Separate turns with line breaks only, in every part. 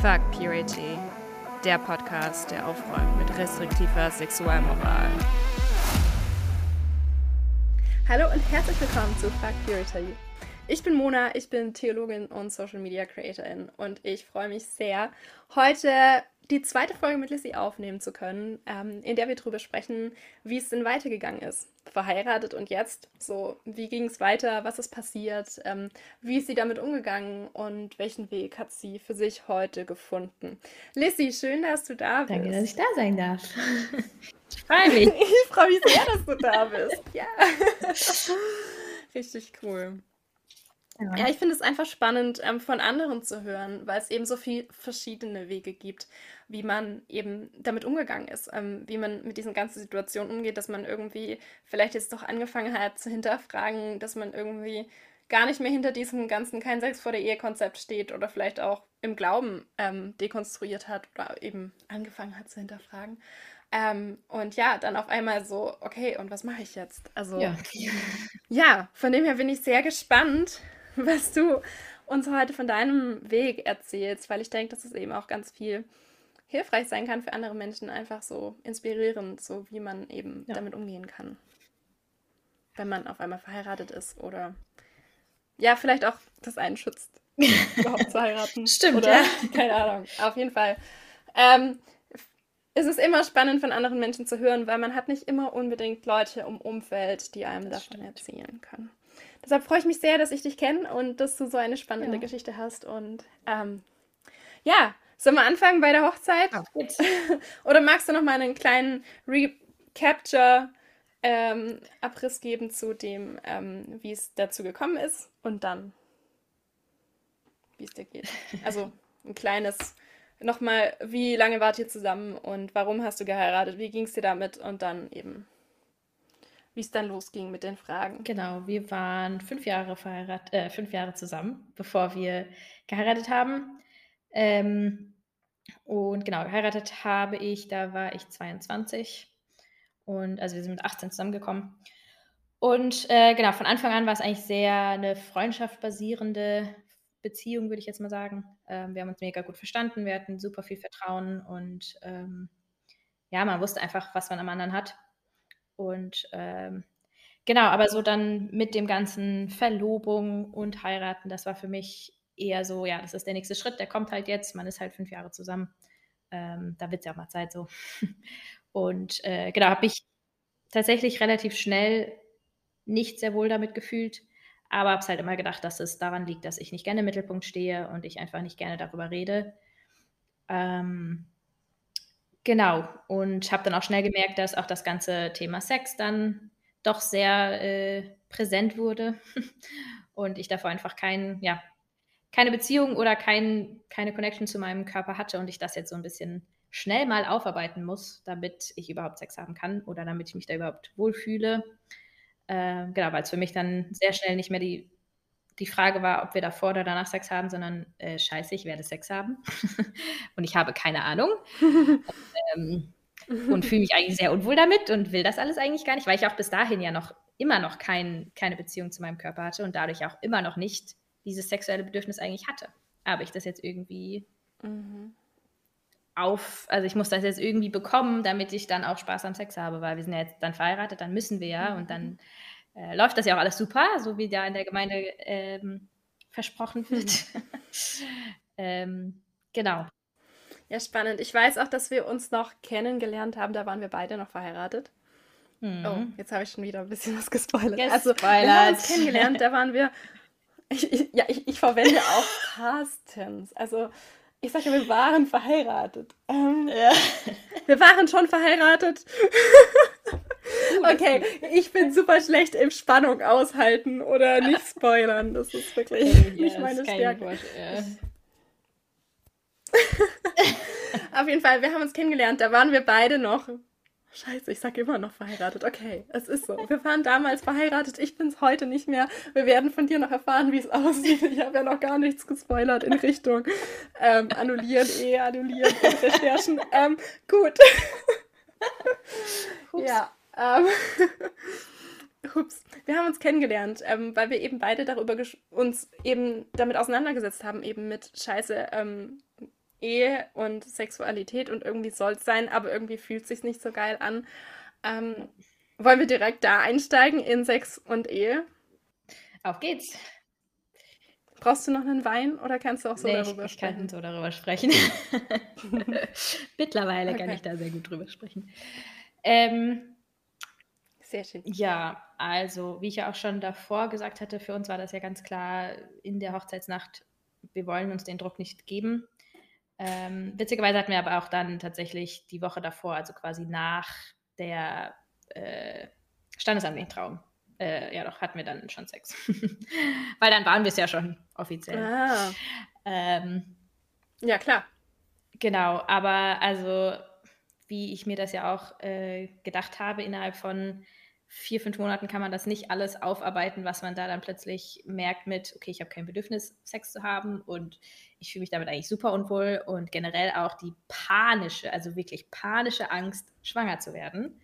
Fuck Purity, der Podcast, der aufräumt mit restriktiver Sexualmoral.
Hallo und herzlich willkommen zu Fuck Purity. Ich bin Mona, ich bin Theologin und Social Media Creatorin und ich freue mich sehr, heute die zweite Folge mit Lissy aufnehmen zu können, in der wir darüber sprechen, wie es denn weitergegangen ist. Verheiratet und jetzt, so, wie ging es weiter, was ist passiert, wie ist sie damit umgegangen und welchen Weg hat sie für sich heute gefunden. Lissy, schön, dass du da bist.
Danke, dass ich da sein darf. Ich freue mich.
Ich freue mich sehr, dass du da bist. Ja. Richtig cool. Ja, ich finde es einfach spannend, von anderen zu hören, weil es eben so viele verschiedene Wege gibt, wie man eben damit umgegangen ist, wie man mit diesen ganzen Situationen umgeht, dass man irgendwie vielleicht jetzt doch angefangen hat zu hinterfragen, dass man irgendwie gar nicht mehr hinter diesem ganzen kein Sex vor der Ehe-Konzept steht oder vielleicht auch im Glauben dekonstruiert hat oder eben angefangen hat zu hinterfragen. Und ja, dann auf einmal so, okay, und was mache ich jetzt? Also ja, von dem her bin ich sehr gespannt, was du uns heute von deinem Weg erzählst, weil ich denke, dass es eben auch ganz viel hilfreich sein kann für andere Menschen, einfach so inspirierend, so wie man eben damit umgehen kann, wenn man auf einmal verheiratet ist oder ja, vielleicht auch das einen schützt, überhaupt zu heiraten.
Stimmt,
oder,
ja.
Keine Ahnung, auf jeden Fall. Es ist immer spannend von anderen Menschen zu hören, weil man hat nicht immer unbedingt Leute im Umfeld, die einem davon erzählen können. Deshalb freue ich mich sehr, dass ich dich kenne und dass du so eine spannende Geschichte hast. Und ja, sollen wir anfangen bei der Hochzeit?
Auf geht's.
Oder magst du noch mal einen kleinen Recapture-Abriss geben zu dem, wie es dazu gekommen ist und dann, wie es dir geht? Also ein kleines, nochmal, wie lange wart ihr zusammen und warum hast du geheiratet? Wie ging es dir damit? Und dann eben, wie es dann losging mit den Fragen.
Genau, wir waren 5 Jahre verheiratet, 5 Jahre zusammen, bevor wir geheiratet haben. Und genau, geheiratet habe ich, da war ich 22. Und also wir sind mit 18 zusammengekommen. Und genau, von Anfang an war es eigentlich sehr eine freundschaftbasierende Beziehung, würde ich jetzt mal sagen. Wir haben uns mega gut verstanden, wir hatten super viel Vertrauen und ja, man wusste einfach, was man am anderen hat. Und genau, aber so dann mit dem ganzen Verlobung und heiraten, das war für mich eher so, ja, das ist der nächste Schritt, der kommt halt jetzt, man ist halt 5 Jahre zusammen. Da wird es ja auch mal Zeit so. Und genau, habe ich tatsächlich relativ schnell nicht sehr wohl damit gefühlt, aber habe es halt immer gedacht, dass es daran liegt, dass ich nicht gerne im Mittelpunkt stehe und ich einfach nicht gerne darüber rede. Genau, und habe dann auch schnell gemerkt, dass auch das ganze Thema Sex dann doch sehr präsent wurde und ich davor einfach keine Beziehung oder keine Connection zu meinem Körper hatte und ich das jetzt so ein bisschen schnell mal aufarbeiten muss, damit ich überhaupt Sex haben kann oder damit ich mich da überhaupt wohlfühle. Genau, weil es für mich dann sehr schnell nicht mehr die Frage war, ob wir davor oder danach Sex haben, sondern scheiße, ich werde Sex haben und ich habe keine Ahnung und fühle mich eigentlich sehr unwohl damit und will das alles eigentlich gar nicht, weil ich auch bis dahin ja immer noch keine Beziehung zu meinem Körper hatte und dadurch auch immer noch nicht dieses sexuelle Bedürfnis eigentlich hatte. Aber ich das jetzt irgendwie also ich muss das jetzt irgendwie bekommen, damit ich dann auch Spaß am Sex habe, weil wir sind ja jetzt dann verheiratet, dann müssen wir ja und dann läuft das ja auch alles super, so wie da in der Gemeinde versprochen wird. Genau.
Ja, spannend. Ich weiß auch, dass wir uns noch kennengelernt haben, da waren wir beide noch verheiratet. Oh, jetzt habe ich schon wieder ein bisschen was gespoilert. Also, wir haben uns kennengelernt, da waren wir, ich verwende auch Past Tense. Also, ich sage, wir waren verheiratet. Wir waren schon verheiratet. Okay, ich bin super schlecht im Spannung aushalten oder nicht spoilern. Das ist wirklich nicht meine Stärke. Auf jeden Fall, wir haben uns kennengelernt, da waren wir beide noch. Scheiße, ich sage immer noch verheiratet. Okay, es ist so. Wir waren damals verheiratet, ich bin es heute nicht mehr. Wir werden von dir noch erfahren, wie es aussieht. Ich habe ja noch gar nichts gespoilert in Richtung annullieren, annullieren und Recherchen. Gut. Ja. Ups. Wir haben uns kennengelernt, weil wir eben beide darüber uns eben damit auseinandergesetzt haben, eben mit Scheiße, Ehe und Sexualität und irgendwie soll es sein, aber irgendwie fühlt es sich nicht so geil an. Wollen wir direkt da einsteigen in Sex und Ehe?
Auf geht's.
Brauchst du noch einen Wein oder kannst du auch so
Nee,
darüber
ich kann
sprechen?
so darüber sprechen. Mittlerweile kann
Okay,
ich da sehr gut drüber sprechen.
sehr schön.
Ja, also wie ich ja auch schon davor gesagt hatte, für uns war das ja ganz klar in der Hochzeitsnacht, wir wollen uns den Druck nicht geben. Witzigerweise hatten wir aber auch dann tatsächlich die Woche davor, also quasi nach der standesamtlichen Trauung, ja doch, hatten wir dann schon Sex. Weil dann waren wir es ja schon offiziell.
Ah, ja, klar.
Genau, aber also wie ich mir das ja auch gedacht habe, innerhalb von 4, 5 Monaten kann man das nicht alles aufarbeiten, was man da dann plötzlich merkt mit, okay, ich habe kein Bedürfnis, Sex zu haben und ich fühle mich damit eigentlich super unwohl und generell auch die panische, also wirklich panische Angst, schwanger zu werden.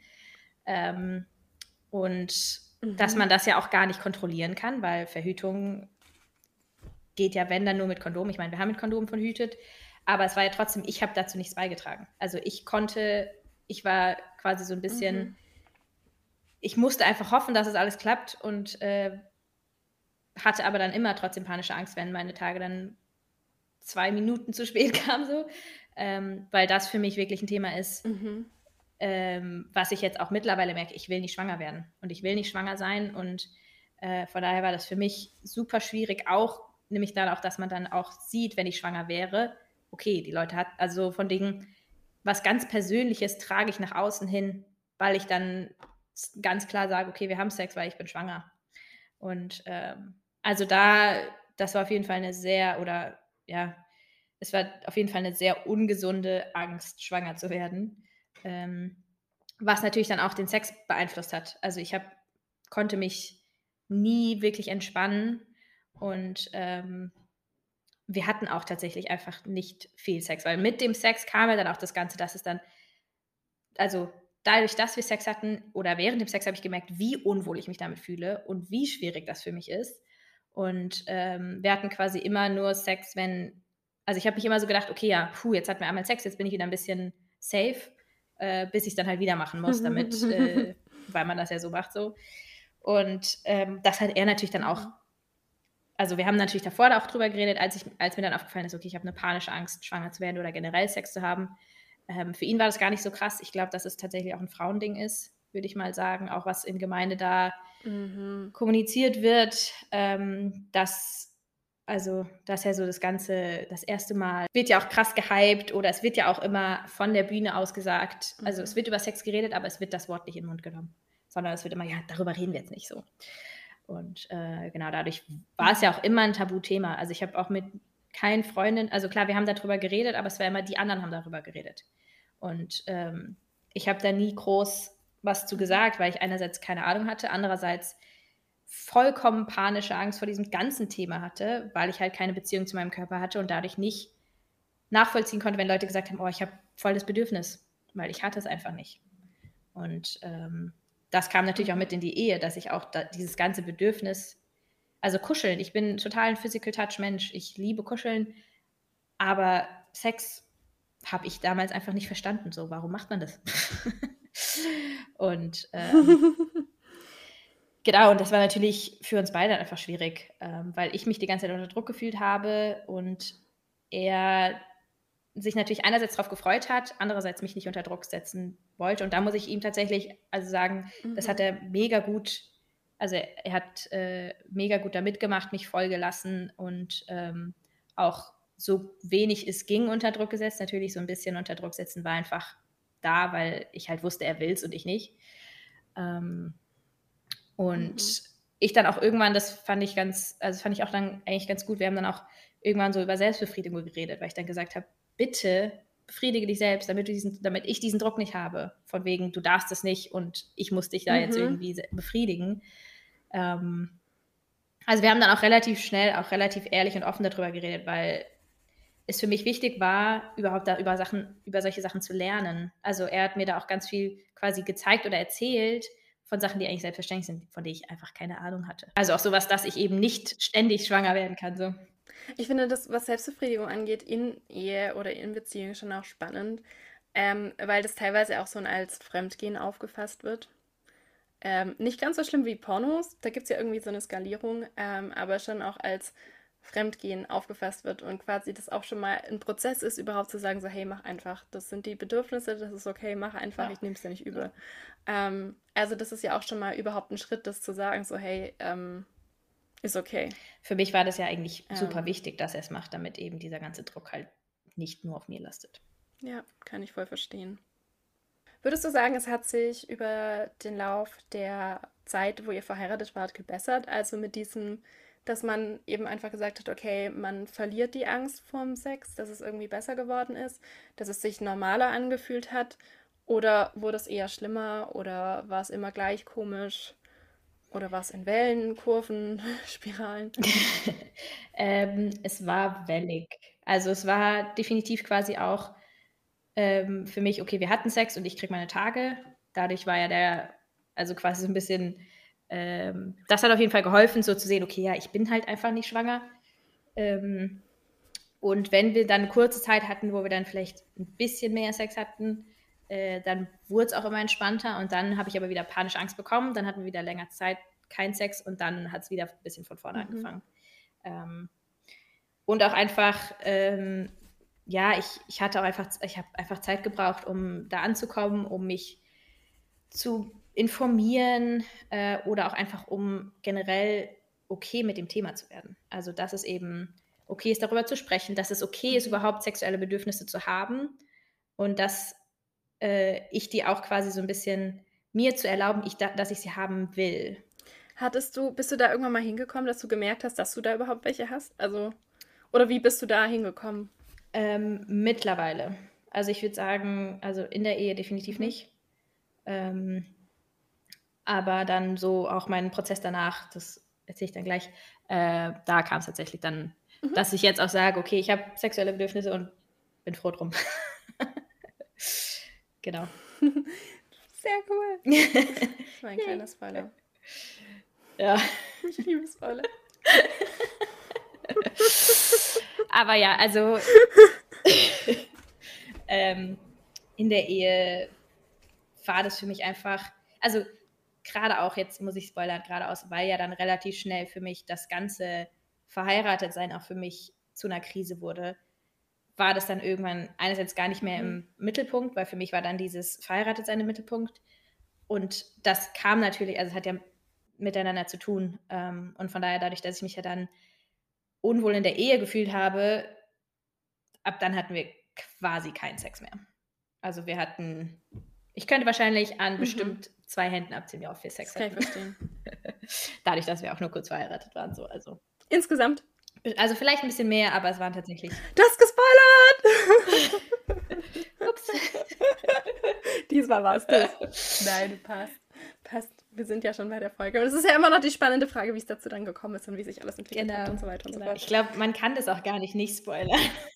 Und dass man das ja auch gar nicht kontrollieren kann, weil Verhütung geht ja, wenn, dann nur mit Kondom. Ich meine, wir haben mit Kondom verhütet, aber es war ja trotzdem, ich habe dazu nichts beigetragen. Also ich war quasi so ein bisschen, ich musste einfach hoffen, dass es alles klappt und hatte aber dann immer trotzdem panische Angst, wenn meine Tage dann 2 Minuten zu spät kamen, so, weil das für mich wirklich ein Thema ist, was ich jetzt auch mittlerweile merke, ich will nicht schwanger werden und ich will nicht schwanger sein und von daher war das für mich super schwierig, auch nämlich dann auch, dass man dann auch sieht, wenn ich schwanger wäre, okay, die Leute hatten, also von Dingen, was ganz Persönliches trage ich nach außen hin, weil ich dann ganz klar sage, okay, wir haben Sex, weil ich bin schwanger. Und also das war auf jeden Fall eine sehr, oder ja, es war auf jeden Fall eine sehr ungesunde Angst, schwanger zu werden. Was natürlich dann auch den Sex beeinflusst hat. Also ich konnte mich nie wirklich entspannen und wir hatten auch tatsächlich einfach nicht viel Sex, weil mit dem Sex kam ja dann auch das Ganze, dass es dann, also dadurch, dass wir Sex hatten oder während dem Sex habe ich gemerkt, wie unwohl ich mich damit fühle und wie schwierig das für mich ist. Und wir hatten quasi immer nur Sex, also ich habe mich immer so gedacht, okay, ja, jetzt hatten wir einmal Sex, jetzt bin ich wieder ein bisschen safe, bis ich es dann halt wieder machen muss, damit, weil man das ja so macht so. Und das hat er natürlich dann auch, also wir haben natürlich davor auch drüber geredet, als mir dann aufgefallen ist, okay, ich habe eine panische Angst, schwanger zu werden oder generell Sex zu haben. Für ihn war das gar nicht so krass. Ich glaube, dass es tatsächlich auch ein Frauending ist, würde ich mal sagen, auch was in Gemeinde da kommuniziert wird, dass ja so das Ganze, das erste Mal, wird ja auch krass gehypt oder es wird ja auch immer von der Bühne aus gesagt, also es wird über Sex geredet, aber es wird das Wort nicht in den Mund genommen, sondern es wird immer, ja, darüber reden wir jetzt nicht so. Und genau, dadurch war es ja auch immer ein Tabuthema. Also ich habe auch mit keinen Freundinnen, also klar, wir haben darüber geredet, aber es war immer, die anderen haben darüber geredet. Und ich habe da nie groß was zu gesagt, weil ich einerseits keine Ahnung hatte, andererseits vollkommen panische Angst vor diesem ganzen Thema hatte, weil ich halt keine Beziehung zu meinem Körper hatte und dadurch nicht nachvollziehen konnte, wenn Leute gesagt haben, oh, ich habe voll das Bedürfnis, weil ich hatte es einfach nicht. Und das kam natürlich auch mit in die Ehe, dass ich auch dieses ganze Bedürfnis, also kuscheln, ich bin total ein Physical Touch Mensch, ich liebe kuscheln, aber Sex habe ich damals einfach nicht verstanden, so, warum macht man das? Und genau, und das war natürlich für uns beide einfach schwierig, weil ich mich die ganze Zeit unter Druck gefühlt habe und er sich natürlich einerseits darauf gefreut hat, andererseits mich nicht unter Druck setzen wollte. Und da muss ich ihm tatsächlich also sagen, das hat er mega gut, also er hat mega gut da mitgemacht, mich voll gelassen und auch so wenig es ging unter Druck gesetzt. Natürlich so ein bisschen unter Druck setzen war einfach da, weil ich halt wusste, er will es und ich nicht. Und ich dann auch irgendwann, das fand ich auch dann eigentlich ganz gut, wir haben dann auch irgendwann so über Selbstbefriedigung geredet, weil ich dann gesagt habe, bitte befriedige dich selbst, damit ich diesen Druck nicht habe, von wegen, du darfst es nicht und ich muss dich da jetzt irgendwie befriedigen. Also wir haben dann auch relativ schnell, auch relativ ehrlich und offen darüber geredet, weil es für mich wichtig war, überhaupt da über solche Sachen zu lernen. Also er hat mir da auch ganz viel quasi gezeigt oder erzählt von Sachen, die eigentlich selbstverständlich sind, von denen ich einfach keine Ahnung hatte. Also auch sowas, dass ich eben nicht ständig schwanger werden kann. So.
Ich finde das, was Selbstbefriedigung angeht, in Ehe oder in Beziehungen schon auch spannend, weil das teilweise auch so als Fremdgehen aufgefasst wird. Nicht ganz so schlimm wie Pornos, da gibt es ja irgendwie so eine Skalierung, aber schon auch als Fremdgehen aufgefasst wird und quasi das auch schon mal ein Prozess ist, überhaupt zu sagen, so hey, mach einfach, das sind die Bedürfnisse, das ist okay, mach einfach,
Ja.
ich nehme es dir nicht übel. Also das ist ja auch schon mal überhaupt ein Schritt, das zu sagen, so hey, ist okay.
Für mich war das ja eigentlich super
Ähm,
wichtig, dass er es macht, damit eben dieser ganze Druck halt nicht nur auf mir lastet.
ja, kann ich voll verstehen. Würdest du sagen, es hat sich über den Lauf der Zeit, wo ihr verheiratet wart, gebessert? Also mit diesem, dass man eben einfach gesagt hat, okay, man verliert die Angst vorm Sex, dass es irgendwie besser geworden ist, dass es sich normaler angefühlt hat? Oder wurde es eher schlimmer? Oder war es immer gleich komisch? Oder war es in Wellen, Kurven, Spiralen?
Es war wellig. Also es war definitiv quasi auch für mich, okay, wir hatten Sex und ich kriege meine Tage. Dadurch war ja also quasi so ein bisschen, das hat auf jeden Fall geholfen, so zu sehen, okay, ja, ich bin halt einfach nicht schwanger. Und wenn wir dann eine kurze Zeit hatten, wo wir dann vielleicht ein bisschen mehr Sex hatten, dann wurde es auch immer entspannter und dann habe ich aber wieder panische Angst bekommen. Dann hatten wir wieder länger Zeit kein Sex und dann hat es wieder ein bisschen von vorne angefangen. Und auch einfach, ja, ich habe einfach Zeit gebraucht, um da anzukommen, um mich zu informieren oder auch einfach, um generell okay mit dem Thema zu werden. Also, dass es eben okay ist, darüber zu sprechen, dass es okay ist, überhaupt sexuelle Bedürfnisse zu haben und dass ich die auch quasi so ein bisschen mir zu erlauben, dass ich sie haben will.
Bist du da irgendwann mal hingekommen, dass du gemerkt hast, dass du da überhaupt welche hast? Also, oder wie bist du da hingekommen?
Mittlerweile. Also ich würde sagen, also in der Ehe definitiv nicht. Aber dann so auch meinen Prozess danach, das erzähle ich dann gleich, da kam es tatsächlich dann, dass ich jetzt auch sage, okay, ich habe sexuelle Bedürfnisse und bin froh drum. Genau.
Sehr cool. Das war ein kleiner Spoiler.
Ja.
Ich liebe Spoiler.
Aber ja, also in der Ehe war das für mich einfach, also gerade auch, jetzt muss ich spoilern, geradeaus, weil ja dann relativ schnell für mich das ganze Verheiratetsein auch für mich zu einer Krise wurde, war das dann irgendwann einerseits gar nicht mehr im Mittelpunkt, weil für mich war dann dieses Verheiratetsein im Mittelpunkt. Und das kam natürlich, also es hat ja miteinander zu tun. Und von daher, dadurch, dass ich mich ja dann unwohl in der Ehe gefühlt habe, ab dann hatten wir quasi keinen Sex mehr. Also wir hatten, ich könnte wahrscheinlich an bestimmt 2 Händen abziehen, wie oft wir Sex
Das kann ich
hatten.
verstehen.
Dadurch, dass wir auch nur kurz verheiratet waren. So, also
Insgesamt.
vielleicht ein bisschen mehr, aber es waren tatsächlich.
Du hast gespoilert!
Ups.
Diesmal war es das. Nein, passt. Passt. Wir sind ja schon bei der Folge. Und es ist ja immer noch die spannende Frage, wie es dazu dann gekommen ist und wie sich alles entwickelt hat und so weiter und so fort.
Ich glaube, man kann das auch gar nicht spoilern.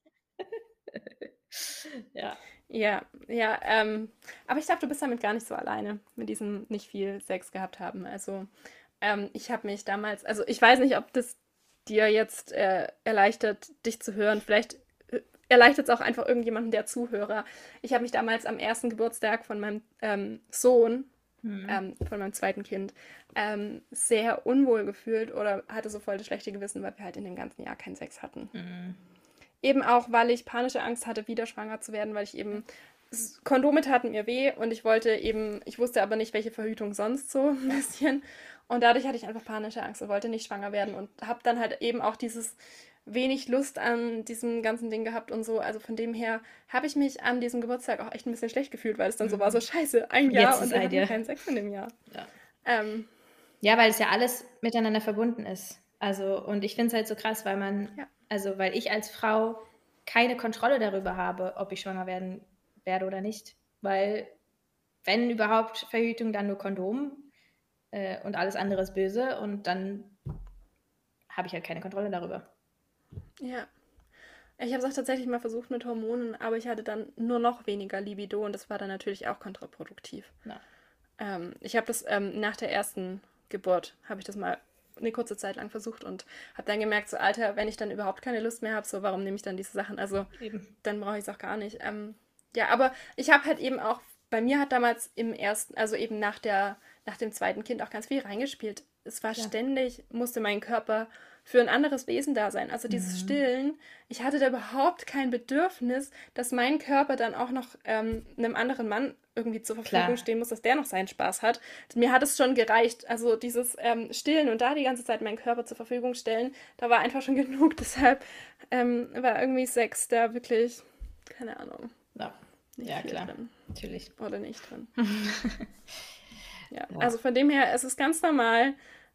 Ja.
Ja, ja. Aber ich glaube, du bist damit gar nicht so alleine, mit diesem nicht viel Sex gehabt haben. Also, ich habe mich damals, also ich weiß nicht, ob das dir jetzt erleichtert, dich zu hören. Vielleicht erleichtert es auch einfach irgendjemanden der Zuhörer. Ich habe mich damals am ersten Geburtstag von meinem Sohn, von meinem zweiten Kind, sehr unwohl gefühlt oder hatte so voll das schlechte Gewissen, weil wir halt in dem ganzen Jahr keinen Sex hatten. Eben auch, weil ich panische Angst hatte, wieder schwanger zu werden, weil ich eben Kondome taten mir weh und ich wusste aber nicht, welche Verhütung sonst so ein bisschen. Und dadurch hatte ich einfach panische Angst und wollte nicht schwanger werden und habe dann halt eben auch dieses wenig Lust an diesem ganzen Ding gehabt und so. Also von dem her habe ich mich an diesem Geburtstag auch echt ein bisschen schlecht gefühlt, weil es dann so war, so scheiße, ein Jahr
Jetzt
und
ist
wir
ein
hatten
Jahr.
keinen Sex in dem Jahr.
Ja. Ja, weil es ja alles miteinander verbunden ist. Also, und ich finde es halt so krass, weil weil ich als Frau keine Kontrolle darüber habe, ob ich schwanger werde oder nicht. Weil, wenn überhaupt Verhütung, dann nur Kondom und alles andere ist böse und dann habe ich halt keine Kontrolle darüber.
Ja. Ich habe es auch tatsächlich mal versucht mit Hormonen, aber ich hatte dann nur noch weniger Libido und das war dann natürlich auch kontraproduktiv.
Ja.
Ich habe das nach der ersten Geburt, habe ich das mal eine kurze Zeit lang versucht und habe dann gemerkt, so Alter, wenn ich dann überhaupt keine Lust mehr habe, so warum nehme ich dann diese Sachen? Also dann brauche ich es auch gar nicht. Ja, aber ich habe halt eben auch, bei mir hat damals im ersten, also eben nach dem zweiten Kind auch ganz viel reingespielt. Es war ständig, musste mein Körper für ein anderes Wesen da sein. Also dieses Stillen, ich hatte da überhaupt kein Bedürfnis, dass mein Körper dann auch noch einem anderen Mann irgendwie zur Verfügung stehen muss, dass der noch seinen Spaß hat. Mir hat es schon gereicht. Also dieses Stillen und da die ganze Zeit meinen Körper zur Verfügung stellen, da war einfach schon genug. Deshalb war irgendwie Sex da wirklich, keine Ahnung. Nicht viel
klar,
drin.
natürlich.
Oder nicht drin. Also von dem her, es ist ganz normal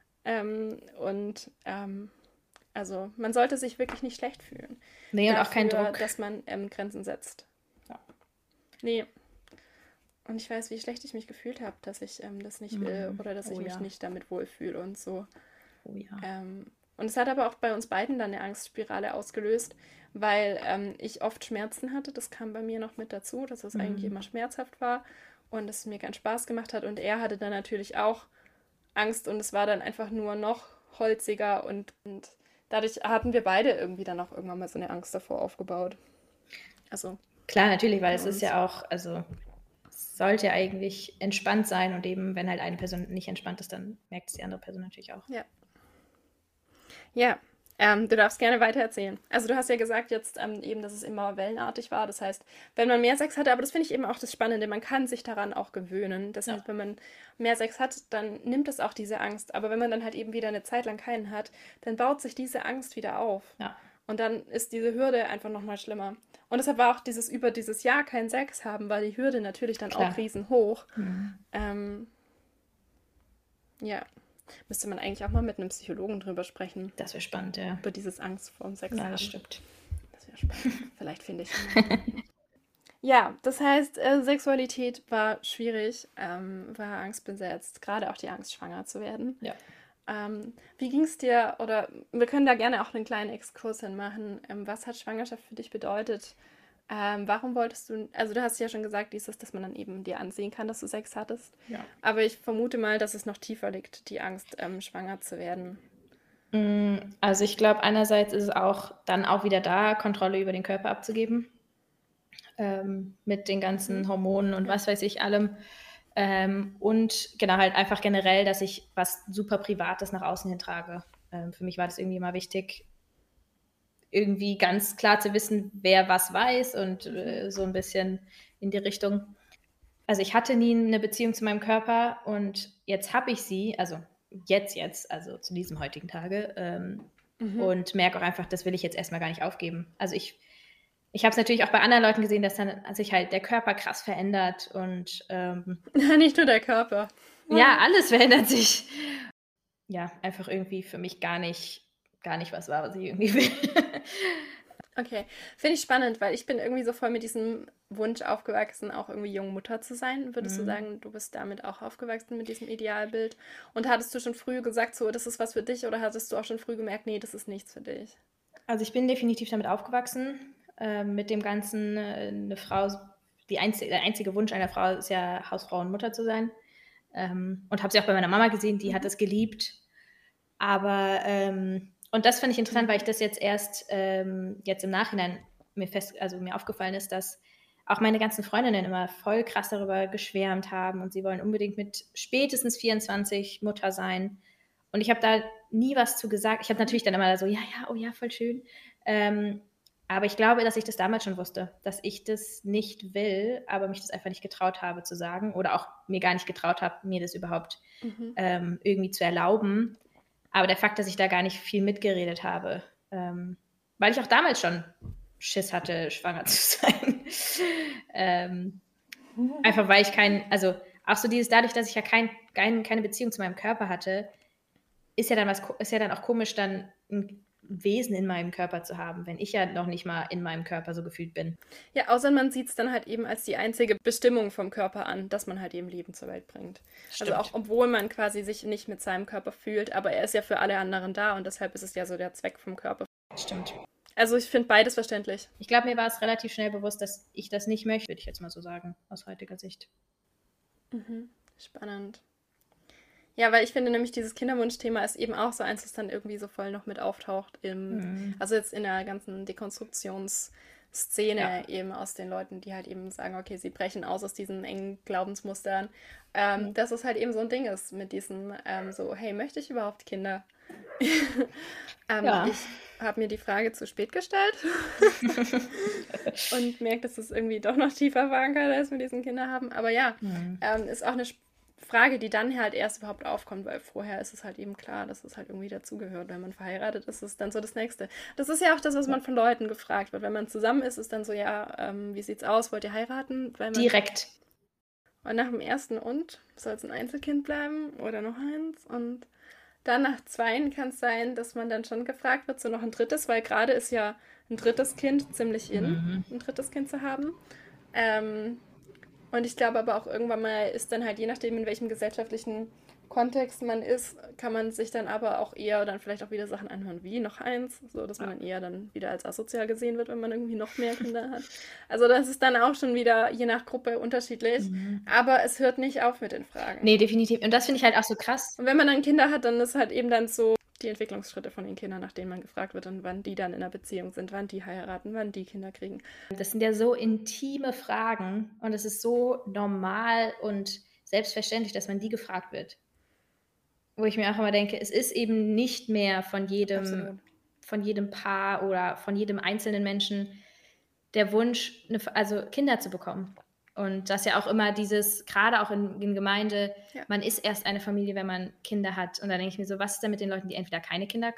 also man sollte sich wirklich nicht schlecht fühlen.
Nee, und auch kein Druck.
Dass man Grenzen setzt.
Ja.
Nee. Und ich weiß, wie schlecht ich mich gefühlt habe, dass ich das nicht will oder dass ich mich nicht damit wohlfühle und so.
Oh ja.
Und es hat aber auch bei uns beiden dann eine Angstspirale ausgelöst, weil ich oft Schmerzen hatte. Das kam bei mir noch mit dazu, dass es eigentlich immer schmerzhaft war und es mir keinen Spaß gemacht hat. Und er hatte dann natürlich auch Angst und es war dann einfach nur noch holziger und dadurch hatten wir beide irgendwie dann auch irgendwann mal so eine Angst davor aufgebaut. Also
klar, natürlich, weil es ist ja auch, also es sollte ja eigentlich entspannt sein und eben, wenn halt eine Person nicht entspannt ist, dann merkt es die andere Person natürlich auch.
Ja, du darfst gerne weiter erzählen. Also du hast ja gesagt jetzt eben, dass es immer wellenartig war. Das heißt, wenn man mehr Sex hatte, aber das finde ich eben auch das Spannende, man kann sich daran auch gewöhnen. Das heißt, wenn man mehr Sex hat, dann nimmt es auch diese Angst. Aber wenn man dann halt eben wieder eine Zeit lang keinen hat, dann baut sich diese Angst wieder auf.
Ja.
Und dann ist diese Hürde einfach nochmal schlimmer. Und deshalb war auch über dieses Jahr keinen Sex haben, war die Hürde natürlich dann auch riesenhoch. Ja. Müsste man eigentlich auch mal mit einem Psychologen drüber sprechen.
Das wäre spannend, ja.
Über dieses Angst vor dem Sex haben.
Ja, das stimmt.
Das wäre spannend. Vielleicht finde ich ihn. Ja, das heißt, Sexualität war schwierig, war angstbesetzt, gerade auch die Angst, schwanger zu werden.
Ja.
Wie ging es dir, oder wir können da gerne auch einen kleinen Exkurs hinmachen, was hat Schwangerschaft für dich bedeutet? Warum wolltest du, also du hast ja schon gesagt, dass man dann eben dir ansehen kann, dass du Sex hattest.
Ja.
Aber ich vermute mal, dass es noch tiefer liegt, die Angst, schwanger zu werden.
Also ich glaube, einerseits ist es auch dann auch wieder da, Kontrolle über den Körper abzugeben. Mit den ganzen Hormonen und was weiß ich allem. Und genau, halt einfach generell, dass ich was super Privates nach außen hin trage. Für mich war das irgendwie immer wichtig, irgendwie ganz klar zu wissen, wer was weiß und so ein bisschen in die Richtung. Also ich hatte nie eine Beziehung zu meinem Körper und jetzt habe ich sie, also also zu diesem heutigen Tage und merke auch einfach, das will ich jetzt erstmal gar nicht aufgeben. Also ich habe es natürlich auch bei anderen Leuten gesehen, dass dann sich halt der Körper krass verändert und
nicht nur der Körper.
Ja, alles verändert sich. Ja, einfach irgendwie für mich gar nicht was war, was ich irgendwie will.
Okay, finde ich spannend, weil ich bin irgendwie so voll mit diesem Wunsch aufgewachsen, auch irgendwie junge Mutter zu sein. Würdest du sagen, du bist damit auch aufgewachsen mit diesem Idealbild? Und hattest du schon früh gesagt, so, das ist was für dich, oder hattest du auch schon früh gemerkt, nee, das ist nichts für dich?
Also ich bin definitiv damit aufgewachsen, mit dem Ganzen, eine Frau, der einzige Wunsch einer Frau ist ja, Hausfrau und Mutter zu sein. Und habe sie auch bei meiner Mama gesehen, die hat das geliebt. Aber und das finde ich interessant, weil ich das jetzt erst jetzt im Nachhinein mir aufgefallen ist, dass auch meine ganzen Freundinnen immer voll krass darüber geschwärmt haben und sie wollen unbedingt mit spätestens 24 Mutter sein. Und ich habe da nie was zu gesagt. Ich habe natürlich dann immer so, ja, oh ja, voll schön. Aber ich glaube, dass ich das damals schon wusste, dass ich das nicht will, aber mich das einfach nicht getraut habe zu sagen oder auch mir gar nicht getraut habe, mir das überhaupt irgendwie zu erlauben. Aber der Fakt, dass ich da gar nicht viel mitgeredet habe, weil ich auch damals schon Schiss hatte, schwanger zu sein. Einfach weil ich auch so dadurch, dass ich ja keine Beziehung zu meinem Körper hatte, ist ja dann auch komisch, dann ein Wesen in meinem Körper zu haben, wenn ich ja noch nicht mal in meinem Körper so gefühlt bin.
Ja, außer man sieht es dann halt eben als die einzige Bestimmung vom Körper an, dass man halt eben Leben zur Welt bringt.
Stimmt.
Also auch obwohl man quasi sich nicht mit seinem Körper fühlt, aber er ist ja für alle anderen da und deshalb ist es ja so der Zweck vom Körper.
Stimmt.
Also ich finde beides verständlich.
Ich glaube, mir war es relativ schnell bewusst, dass ich das nicht möchte, würde ich jetzt mal so sagen, aus heutiger Sicht.
Spannend. Ja, weil ich finde nämlich, dieses Kinderwunschthema ist eben auch so eins, das dann irgendwie so voll noch mit auftaucht also jetzt in der ganzen Dekonstruktionsszene
Ja.
eben aus den Leuten, die halt eben sagen, okay, sie brechen aus diesen engen Glaubensmustern, dass es halt eben so ein Ding ist mit diesen so, hey, möchte ich überhaupt Kinder?
Ja.
Ich habe mir die Frage zu spät gestellt und merke, dass es irgendwie doch noch tiefer verankert ist mit diesen Kindern haben. Aber ja, ist auch eine Frage, die dann halt erst überhaupt aufkommt, weil vorher ist es halt eben klar, dass es halt irgendwie dazugehört. Wenn man verheiratet ist, ist es dann so das Nächste. Das ist ja auch das, was man von Leuten gefragt wird. Wenn man zusammen ist dann so, ja, wie sieht's aus? Wollt ihr heiraten?
Direkt.
Und nach dem ersten soll es ein Einzelkind bleiben oder noch eins? Und dann nach zweien kann es sein, dass man dann schon gefragt wird, so noch ein drittes, weil gerade ist ja ein drittes Kind ziemlich ein drittes Kind zu haben. Und ich glaube aber auch irgendwann mal ist dann halt, je nachdem, in welchem gesellschaftlichen Kontext man ist, kann man sich dann aber auch eher dann vielleicht auch wieder Sachen anhören wie noch eins, so dass man dann eher dann wieder als asozial gesehen wird, wenn man irgendwie noch mehr Kinder hat. Also das ist dann auch schon wieder je nach Gruppe unterschiedlich, aber es hört nicht auf mit den Fragen.
Nee, definitiv. Und das finde ich halt auch so krass.
Und wenn man dann Kinder hat, dann ist halt eben dann so die Entwicklungsschritte von den Kindern, nach denen man gefragt wird und wann die dann in einer Beziehung sind, wann die heiraten, wann die Kinder kriegen.
Das sind ja so intime Fragen und es ist so normal und selbstverständlich, dass man die gefragt wird. Wo ich mir auch immer denke, es ist eben nicht mehr von jedem Paar oder von jedem einzelnen Menschen der Wunsch, also Kinder zu bekommen. Und das ja auch immer gerade auch in Gemeinde, man ist erst eine Familie, wenn man Kinder hat. Und da denke ich mir so, was ist denn mit den Leuten, die entweder keine Kinder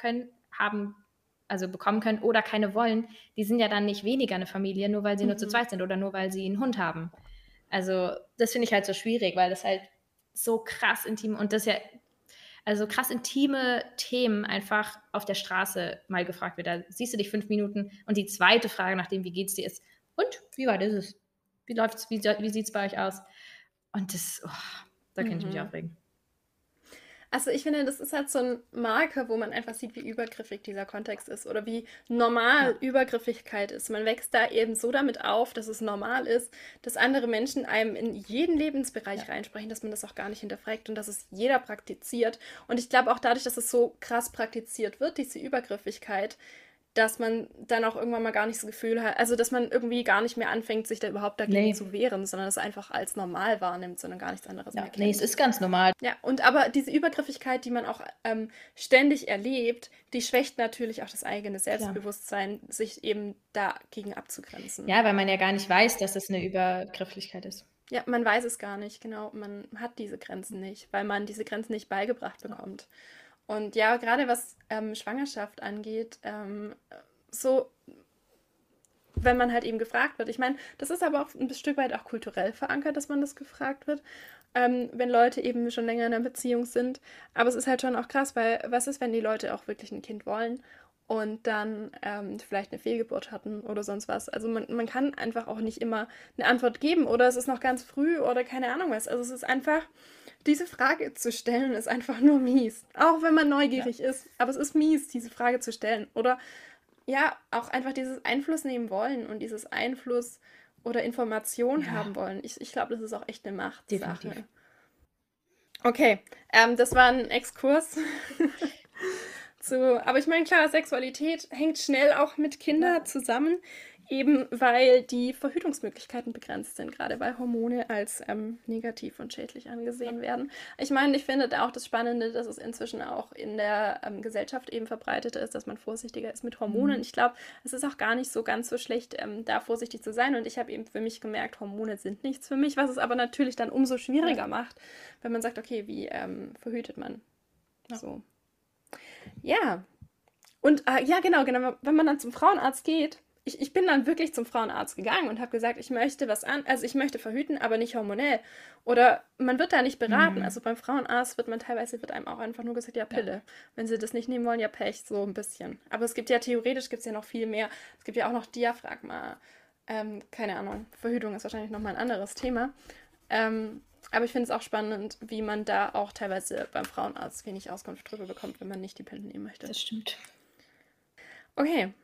bekommen können oder keine wollen? Die sind ja dann nicht weniger eine Familie, nur weil sie nur zu zweit sind oder nur weil sie einen Hund haben. Also das finde ich halt so schwierig, weil das halt so krass intim und das ja also krass intime Themen einfach auf der Straße mal gefragt wird. Da siehst du dich 5 Minuten und die zweite Frage nach dem, wie geht's dir, ist, und wie weit ist es? Wie läuft's? Wie sieht's bei euch aus? Und da kann ich mich aufregen.
Also ich finde, das ist halt so ein Marker, wo man einfach sieht, wie übergriffig dieser Kontext ist oder wie normal Übergriffigkeit ist. Man wächst da eben so damit auf, dass es normal ist, dass andere Menschen einem in jeden Lebensbereich reinsprechen, dass man das auch gar nicht hinterfragt und dass es jeder praktiziert. Und ich glaube auch dadurch, dass es so krass praktiziert wird, diese Übergriffigkeit, dass man dann auch irgendwann mal gar nicht das Gefühl hat, also dass man irgendwie gar nicht mehr anfängt, sich da überhaupt dagegen zu wehren, sondern es einfach als normal wahrnimmt, sondern gar nichts anderes mehr kennt.
Nee, es ist ganz normal.
Ja, und aber diese Übergriffigkeit, die man auch ständig erlebt, die schwächt natürlich auch das eigene Selbstbewusstsein, sich eben dagegen abzugrenzen.
Ja, weil man ja gar nicht weiß, dass das eine Übergrifflichkeit ist.
Ja, man weiß es gar nicht, genau. Man hat diese Grenzen nicht, weil man diese Grenzen nicht beigebracht bekommt. Und ja, gerade was Schwangerschaft angeht, so, wenn man halt eben gefragt wird. Ich meine, das ist aber auch ein Stück weit auch kulturell verankert, dass man das gefragt wird, wenn Leute eben schon länger in einer Beziehung sind. Aber es ist halt schon auch krass, weil was ist, wenn die Leute auch wirklich ein Kind wollen und dann vielleicht eine Fehlgeburt hatten oder sonst was. Also man kann einfach auch nicht immer eine Antwort geben oder es ist noch ganz früh oder keine Ahnung was. Also es ist einfach, diese Frage zu stellen, ist einfach nur mies. Auch wenn man neugierig ist. Aber es ist mies, diese Frage zu stellen. Oder ja, auch einfach dieses Einfluss nehmen wollen und dieses Einfluss oder Information haben wollen. Ich glaube, das ist auch echt eine Machtsache.
Definitiv.
Okay, das war ein Exkurs. Aber ich meine, klar, Sexualität hängt schnell auch mit Kindern zusammen, eben weil die Verhütungsmöglichkeiten begrenzt sind, gerade weil Hormone als negativ und schädlich angesehen werden. Ich meine, ich finde auch das Spannende, dass es inzwischen auch in der Gesellschaft eben verbreitet ist, dass man vorsichtiger ist mit Hormonen. Ich glaube, es ist auch gar nicht so ganz so schlecht, da vorsichtig zu sein. Und ich habe eben für mich gemerkt, Hormone sind nichts für mich, was es aber natürlich dann umso schwieriger macht, wenn man sagt, okay, wie verhütet man? So. Ja. Und ja, genau, wenn man dann zum Frauenarzt geht, ich bin dann wirklich zum Frauenarzt gegangen und habe gesagt, ich möchte ich möchte verhüten, aber nicht hormonell. Oder man wird da nicht beraten. Also beim Frauenarzt wird einem auch einfach nur gesagt, ja, Pille. Ja. Wenn sie das nicht nehmen wollen, ja, Pech, so ein bisschen. Aber es gibt ja, theoretisch gibt es ja noch viel mehr. Es gibt ja auch noch Diaphragma. Keine Ahnung, Verhütung ist wahrscheinlich nochmal ein anderes Thema. Aber ich finde es auch spannend, wie man da auch teilweise beim Frauenarzt wenig Auskunft drüber bekommt, wenn man nicht die Pillen nehmen möchte.
Das stimmt.
Okay,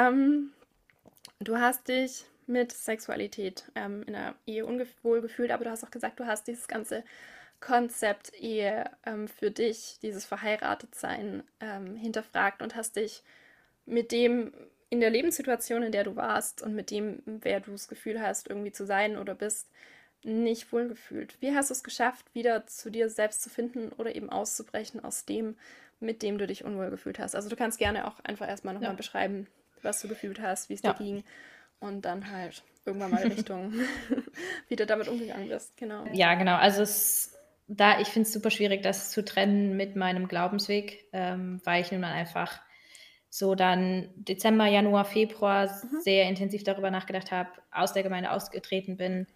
du hast dich mit Sexualität in der Ehe unwohl gefühlt, aber du hast auch gesagt, du hast dieses ganze Konzept Ehe für dich, dieses Verheiratetsein, hinterfragt und hast dich mit dem in der Lebenssituation, in der du warst und mit dem, wer du das Gefühl hast, irgendwie zu sein oder bist, nicht wohlgefühlt. Wie hast du es geschafft, wieder zu dir selbst zu finden oder eben auszubrechen aus dem, mit dem du dich unwohl gefühlt hast? Also du kannst gerne auch einfach erstmal nochmal beschreiben, was du gefühlt hast, wie es dir ging und dann halt irgendwann mal Richtung, wie du damit umgegangen bist. Genau.
Ja, genau. Also ich finde es super schwierig, das zu trennen mit meinem Glaubensweg, weil ich nun dann einfach so dann Dezember, Januar, Februar sehr intensiv darüber nachgedacht habe, aus der Gemeinde ausgetreten bin.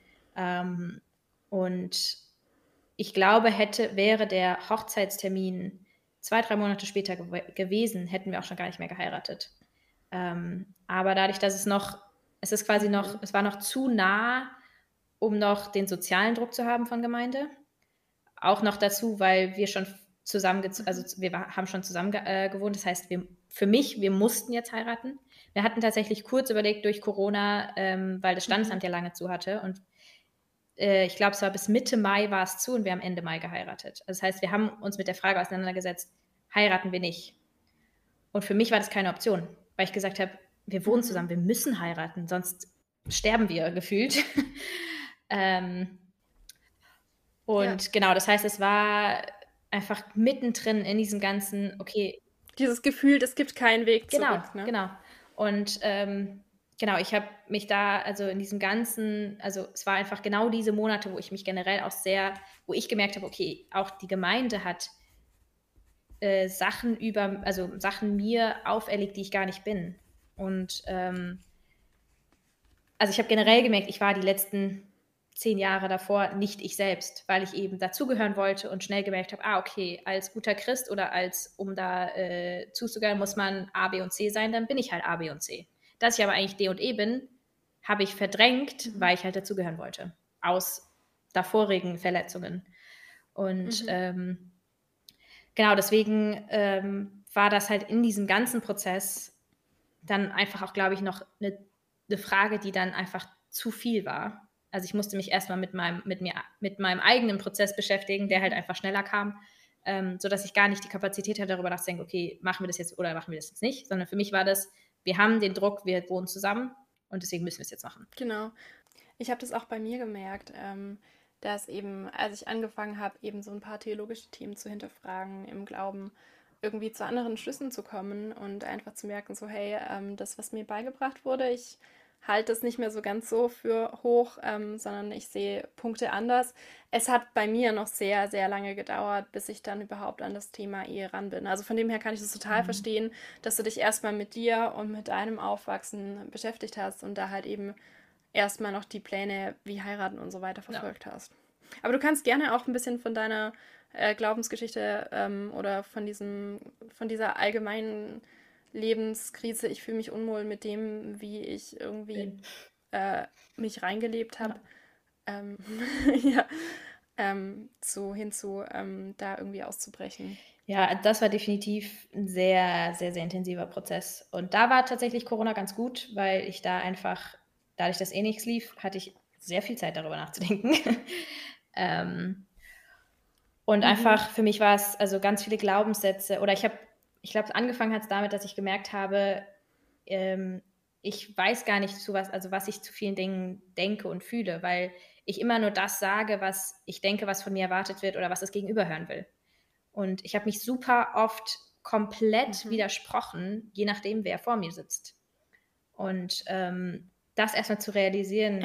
Und ich glaube, wäre der Hochzeitstermin 2-3 Monate später gewesen, hätten wir auch schon gar nicht mehr geheiratet. Aber dadurch, dass es war noch zu nah, um noch den sozialen Druck zu haben von Gemeinde. Auch noch dazu, weil wir schon haben schon zusammen gewohnt. Das heißt, wir mussten jetzt heiraten. Wir hatten tatsächlich kurz überlegt durch Corona, weil das Standesamt ja lange zu hatte. Und ich glaube, es war bis Mitte Mai war es zu und wir haben Ende Mai geheiratet. Also das heißt, wir haben uns mit der Frage auseinandergesetzt, heiraten wir nicht? Und für mich war das keine Option, weil ich gesagt habe, wir wohnen zusammen, wir müssen heiraten, sonst sterben wir gefühlt. Genau, das heißt, es war einfach mittendrin in diesem ganzen, okay.
Dieses Gefühl, es gibt keinen Weg zurück.
Genau. Und genau, ich habe mich da, also in diesem ganzen, also es war einfach genau diese Monate, wo ich mich generell auch wo ich gemerkt habe, okay, auch die Gemeinde hat Sachen mir auferlegt, die ich gar nicht bin. Und also ich habe generell gemerkt, ich war die letzten 10 Jahre davor nicht ich selbst, weil ich eben dazugehören wollte und schnell gemerkt habe, okay, als guter Christ oder um da zuzugehören, muss man A, B und C sein, dann bin ich halt A, B und C. Dass ich aber eigentlich D und E bin, habe ich verdrängt, weil ich halt dazugehören wollte. Aus davorigen Verletzungen. Und genau, deswegen war das halt in diesem ganzen Prozess dann einfach auch, glaube ich, noch eine Frage, die dann einfach zu viel war. Also ich musste mich erstmal mit meinem eigenen Prozess beschäftigen, der halt einfach schneller kam, sodass ich gar nicht die Kapazität hatte, darüber nachzudenken, okay, machen wir das jetzt oder machen wir das jetzt nicht, sondern für mich war das, wir haben den Druck, wir wohnen zusammen und deswegen müssen wir es jetzt machen.
Genau. Ich habe das auch bei mir gemerkt, dass eben, als ich angefangen habe, eben so ein paar theologische Themen zu hinterfragen, im Glauben irgendwie zu anderen Schlüssen zu kommen und einfach zu merken, so hey, das, was mir beigebracht wurde, ich halte es nicht mehr so ganz so für hoch, sondern ich sehe Punkte anders. Es hat bei mir noch sehr, sehr lange gedauert, bis ich dann überhaupt an das Thema Ehe ran bin. Also von dem her kann ich das total verstehen, dass du dich erstmal mit dir und mit deinem Aufwachsen beschäftigt hast und da halt eben erstmal noch die Pläne wie heiraten und so weiter verfolgt hast. Aber du kannst gerne auch ein bisschen von deiner Glaubensgeschichte oder von dieser allgemeinen Lebenskrise, ich fühle mich unwohl mit dem, wie ich irgendwie mich reingelebt habe, da irgendwie auszubrechen.
Ja, das war definitiv ein sehr, sehr, sehr intensiver Prozess. Und da war tatsächlich Corona ganz gut, weil ich da einfach, dadurch, dass eh nichts lief, hatte ich sehr viel Zeit darüber nachzudenken. Und einfach, für mich war es also ganz viele Glaubenssätze, oder ich glaube, angefangen hat es damit, dass ich gemerkt habe, ich weiß gar nicht was ich zu vielen Dingen denke und fühle, weil ich immer nur das sage, was ich denke, was von mir erwartet wird oder was das Gegenüber hören will. Und ich habe mich super oft komplett widersprochen, je nachdem, wer vor mir sitzt. Und das erstmal zu realisieren,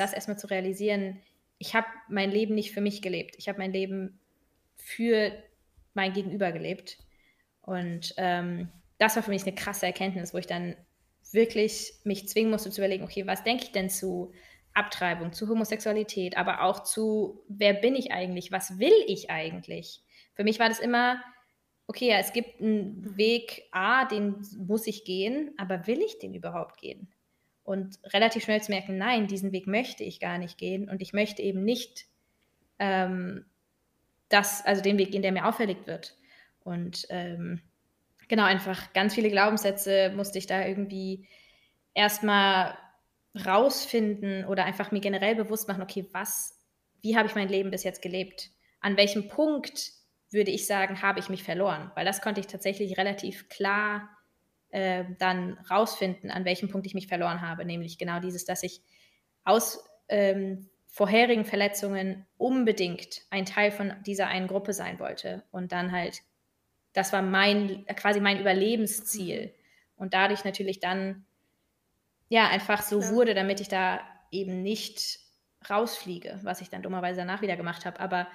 ich habe mein Leben nicht für mich gelebt. Ich habe mein Leben für mein Gegenüber gelebt. Und das war für mich eine krasse Erkenntnis, wo ich dann wirklich mich zwingen musste zu überlegen, okay, was denke ich denn zu Abtreibung, zu Homosexualität, aber auch zu, wer bin ich eigentlich, was will ich eigentlich? Für mich war das immer, okay, ja, es gibt einen Weg A, den muss ich gehen, aber will ich den überhaupt gehen? Und relativ schnell zu merken, nein, diesen Weg möchte ich gar nicht gehen und ich möchte eben nicht den Weg gehen, der mir auferlegt wird. Und genau, einfach ganz viele Glaubenssätze musste ich da irgendwie erstmal rausfinden oder einfach mir generell bewusst machen, okay, wie habe ich mein Leben bis jetzt gelebt? an welchem Punkt würde ich sagen, habe ich mich verloren? Weil das konnte ich tatsächlich relativ klar dann rausfinden, an welchem Punkt ich mich verloren habe. Nämlich genau dieses, dass ich aus vorherigen Verletzungen unbedingt ein Teil von dieser einen Gruppe sein wollte. Und dann halt, das war quasi mein Überlebensziel. Und dadurch natürlich dann ja einfach so wurde, damit ich da eben nicht rausfliege, was ich dann dummerweise danach wieder gemacht habe. Aber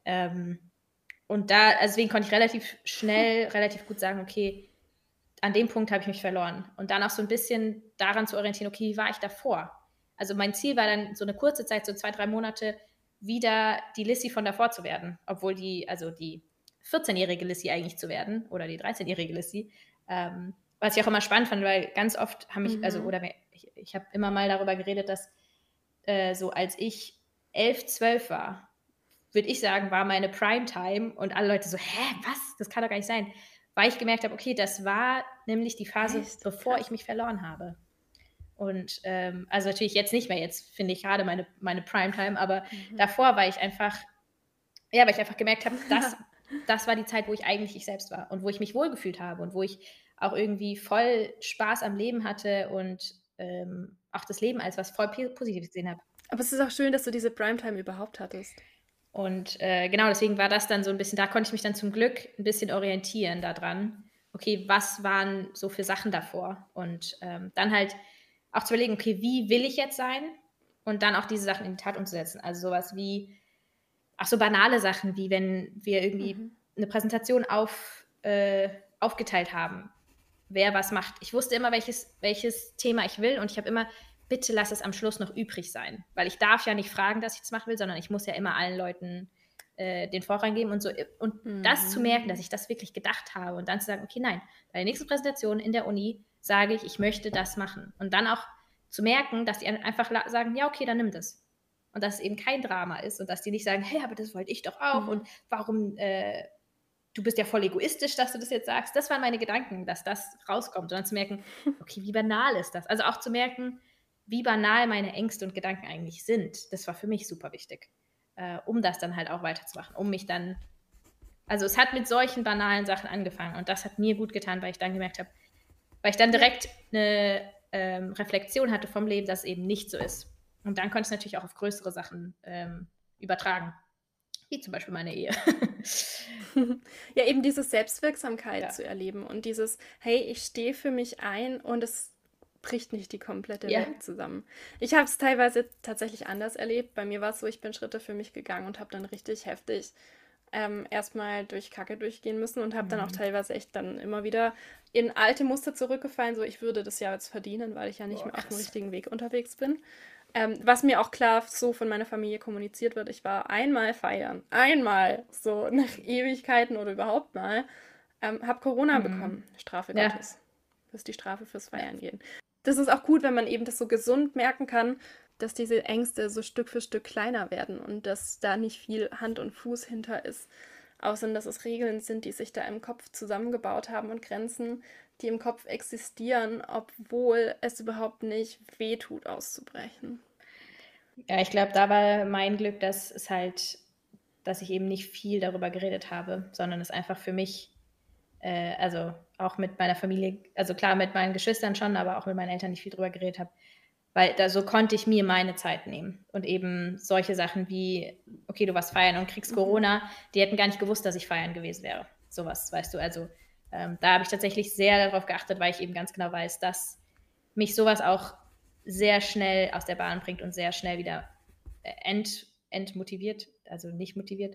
und da, also deswegen konnte ich relativ schnell, relativ gut sagen, okay, an dem Punkt habe ich mich verloren. Und dann auch so ein bisschen daran zu orientieren, okay, wie war ich davor? Also mein Ziel war dann so eine kurze Zeit, so 2-3 Monate, wieder die Lissy von davor zu werden. Obwohl die 14-jährige Lissy eigentlich zu werden oder die 13-jährige Lissy. Was ich auch immer spannend fand, weil ganz oft haben mich, ich habe immer mal darüber geredet, dass so als ich 11, 12 war, würde ich sagen, war meine Primetime und alle Leute so, hä, was? Das kann doch gar nicht sein. Weil ich gemerkt habe, okay, das war nämlich die Phase, bevor ich mich verloren habe. Und also natürlich jetzt nicht mehr, jetzt finde ich gerade meine Primetime, aber davor war ich einfach, weil ich einfach gemerkt habe, das war die Zeit, wo ich eigentlich ich selbst war und wo ich mich wohlgefühlt habe und wo ich auch irgendwie voll Spaß am Leben hatte und auch das Leben als was voll Positives gesehen habe.
Aber es ist auch schön, dass du diese Primetime überhaupt hattest.
Und genau, deswegen war das dann so ein bisschen, da konnte ich mich dann zum Glück ein bisschen orientieren daran. Okay, was waren so für Sachen davor? Und dann halt auch zu überlegen, okay, wie will ich jetzt sein? Und dann auch diese Sachen in die Tat umzusetzen. Also sowas wie, auch so banale Sachen, wie wenn wir irgendwie eine Präsentation aufgeteilt haben, wer was macht. Ich wusste immer, welches Thema ich will und ich habe immer, bitte lass es am Schluss noch übrig sein. Weil ich darf ja nicht fragen, dass ich das machen will, sondern ich muss ja immer allen Leuten den Vorrang geben und so. Und das zu merken, dass ich das wirklich gedacht habe und dann zu sagen, okay, nein, bei der nächsten Präsentation in der Uni sage ich möchte das machen. Und dann auch zu merken, dass die einfach sagen, ja, okay, dann nimm das. Und dass es eben kein Drama ist und dass die nicht sagen, hey, aber das wollte ich doch auch und warum, du bist ja voll egoistisch, dass du das jetzt sagst. Das waren meine Gedanken, dass das rauskommt. Und dann zu merken, okay, wie banal ist das? Also auch zu merken, wie banal meine Ängste und Gedanken eigentlich sind. Das war für mich super wichtig, um das dann halt auch weiterzumachen, um mich dann, also es hat mit solchen banalen Sachen angefangen und das hat mir gut getan, weil ich dann gemerkt habe, weil ich dann direkt eine Reflexion hatte vom Leben, dass es eben nicht so ist. Und dann konnte ich es natürlich auch auf größere Sachen übertragen, wie zum Beispiel meine Ehe.
Ja, eben diese Selbstwirksamkeit zu erleben und dieses, hey, ich stehe für mich ein und es bricht nicht die komplette Welt zusammen. Ich habe es teilweise tatsächlich anders erlebt. Bei mir war es so, ich bin Schritte für mich gegangen und habe dann richtig heftig erstmal durch Kacke durchgehen müssen und habe dann auch teilweise echt dann immer wieder in alte Muster zurückgefallen, so ich würde das ja jetzt verdienen, weil ich ja nicht mehr auf dem richtigen Weg unterwegs bin. Was mir auch klar so von meiner Familie kommuniziert wird, ich war einmal feiern, so nach Ewigkeiten oder überhaupt mal, habe Corona bekommen, Strafe Gottes. Das ist die Strafe fürs Feiern gehen. Das ist auch gut, wenn man eben das so gesund merken kann, dass diese Ängste so Stück für Stück kleiner werden und dass da nicht viel Hand und Fuß hinter ist, außer dass es Regeln sind, die sich da im Kopf zusammengebaut haben und Grenzen, die im Kopf existieren, obwohl es überhaupt nicht wehtut, auszubrechen.
Ja, ich glaube, da war mein Glück, dass ich eben nicht viel darüber geredet habe, sondern es einfach für mich, also auch mit meiner Familie, also klar mit meinen Geschwistern schon, aber auch mit meinen Eltern nicht viel drüber geredet habe. Weil da so konnte ich mir meine Zeit nehmen. Und eben solche Sachen wie, okay, du warst feiern und kriegst Corona, die hätten gar nicht gewusst, dass ich feiern gewesen wäre. Sowas, weißt du. Also da habe ich tatsächlich sehr darauf geachtet, weil ich eben ganz genau weiß, dass mich sowas auch sehr schnell aus der Bahn bringt und sehr schnell wieder entmotiviert, also nicht motiviert.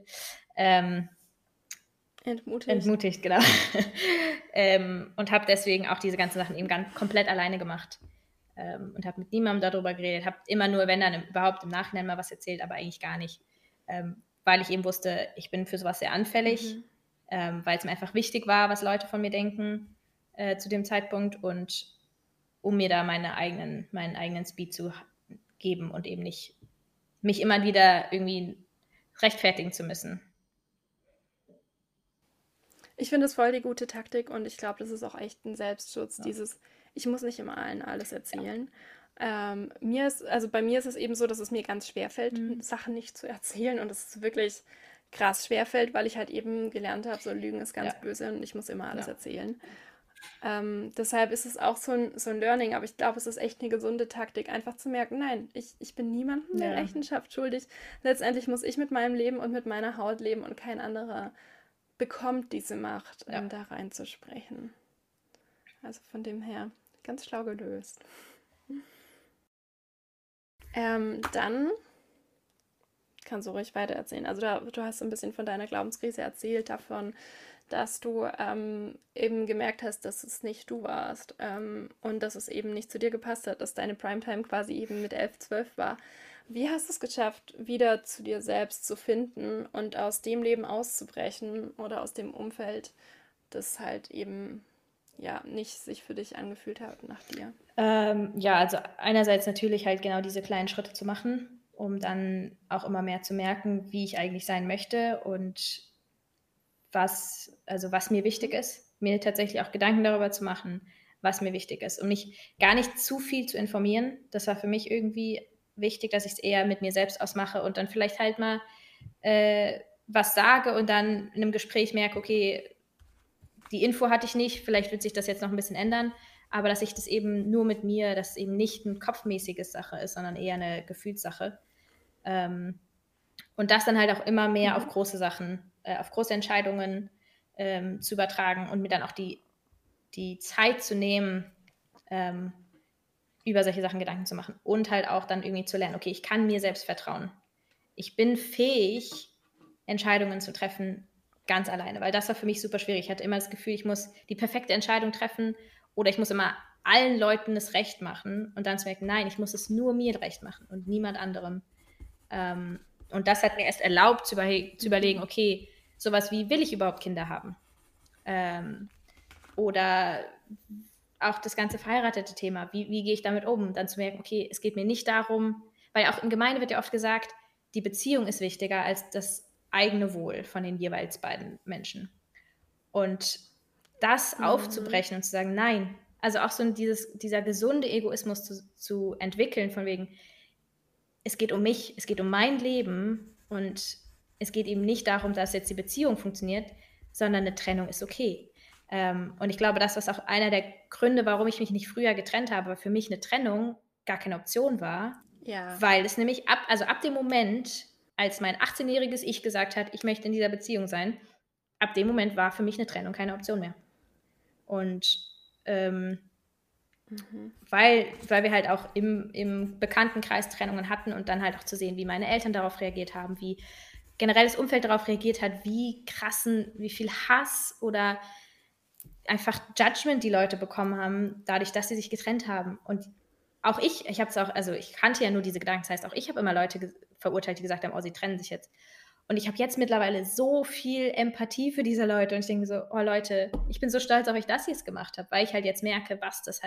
Entmutigt, genau. Und habe deswegen auch diese ganzen Sachen eben komplett alleine gemacht. Und habe mit niemandem darüber geredet, habe immer nur, wenn dann überhaupt im Nachhinein mal was erzählt, aber eigentlich gar nicht, weil ich eben wusste, ich bin für sowas sehr anfällig, weil es mir einfach wichtig war, was Leute von mir denken zu dem Zeitpunkt und um mir da meinen eigenen Speed zu geben und eben nicht mich immer wieder irgendwie rechtfertigen zu müssen.
Ich finde es voll die gute Taktik und ich glaube, das ist auch echt ein Selbstschutz, dieses ich muss nicht immer allen alles erzählen. Ja. Bei mir ist es eben so, dass es mir ganz schwer fällt, Sachen nicht zu erzählen und es ist wirklich krass schwerfällt, weil ich halt eben gelernt habe, so Lügen ist ganz böse und ich muss immer alles erzählen. Deshalb ist es auch so ein Learning, aber ich glaube, es ist echt eine gesunde Taktik, einfach zu merken, nein, ich bin niemandem mehr Rechenschaft schuldig. Letztendlich muss ich mit meinem Leben und mit meiner Haut leben und kein anderer bekommt diese Macht, da reinzusprechen. Also von dem her, ganz schlau gelöst. Dann kannst du ruhig weiter erzählen. Also du hast ein bisschen von deiner Glaubenskrise erzählt, davon, dass du eben gemerkt hast, dass es nicht du warst und dass es eben nicht zu dir gepasst hat, dass deine Primetime quasi eben mit 11, 12 war. Wie hast du es geschafft, wieder zu dir selbst zu finden und aus dem Leben auszubrechen oder aus dem Umfeld, das halt eben nicht sich für dich angefühlt hat nach dir?
Also einerseits natürlich halt genau diese kleinen Schritte zu machen, um dann auch immer mehr zu merken, wie ich eigentlich sein möchte und was mir wichtig ist, mir tatsächlich auch Gedanken darüber zu machen, was mir wichtig ist, um mich gar nicht zu viel zu informieren. Das war für mich irgendwie wichtig, dass ich es eher mit mir selbst ausmache und dann vielleicht halt mal was sage und dann in einem Gespräch merke, okay, die Info hatte ich nicht, vielleicht wird sich das jetzt noch ein bisschen ändern, aber dass ich das eben nur mit mir, dass es eben nicht eine kopfmäßige Sache ist, sondern eher eine Gefühlssache. Und das dann halt auch immer mehr auf große Sachen, auf große Entscheidungen zu übertragen und mir dann auch die Zeit zu nehmen, über solche Sachen Gedanken zu machen und halt auch dann irgendwie zu lernen, okay, ich kann mir selbst vertrauen. Ich bin fähig, Entscheidungen zu treffen, ganz alleine, weil das war für mich super schwierig. Ich hatte immer das Gefühl, ich muss die perfekte Entscheidung treffen oder ich muss immer allen Leuten das Recht machen und dann zu merken, nein, ich muss es nur mir recht machen und niemand anderem. Und das hat mir erst erlaubt, zu überlegen, okay, sowas wie, will ich überhaupt Kinder haben? Oder auch das ganze verheiratete Thema, wie gehe ich damit um? Dann zu merken, okay, es geht mir nicht darum, weil auch in Gemeinde wird ja oft gesagt, die Beziehung ist wichtiger als das eigene Wohl von den jeweils beiden Menschen. Und das aufzubrechen und zu sagen, nein, also auch so dieser gesunde Egoismus zu entwickeln, von wegen, es geht um mich, es geht um mein Leben und es geht eben nicht darum, dass jetzt die Beziehung funktioniert, sondern eine Trennung ist okay. Und ich glaube, das ist auch einer der Gründe, warum ich mich nicht früher getrennt habe, weil für mich eine Trennung gar keine Option war, weil es nämlich ab dem Moment, als mein 18-jähriges Ich gesagt hat, ich möchte in dieser Beziehung sein, ab dem Moment war für mich eine Trennung keine Option mehr. Und weil wir halt auch im Bekanntenkreis Trennungen hatten und dann halt auch zu sehen, wie meine Eltern darauf reagiert haben, wie generell das Umfeld darauf reagiert hat, wie viel Hass oder einfach Judgment die Leute bekommen haben, dadurch, dass sie sich getrennt haben. Und auch ich kannte ja nur diese Gedanken, das heißt, auch ich habe immer Leute verurteilt, die gesagt haben, oh, sie trennen sich jetzt. Und ich habe jetzt mittlerweile so viel Empathie für diese Leute und ich denke so, oh Leute, ich bin so stolz auf euch, dass ihr es gemacht habt, weil ich halt jetzt merke,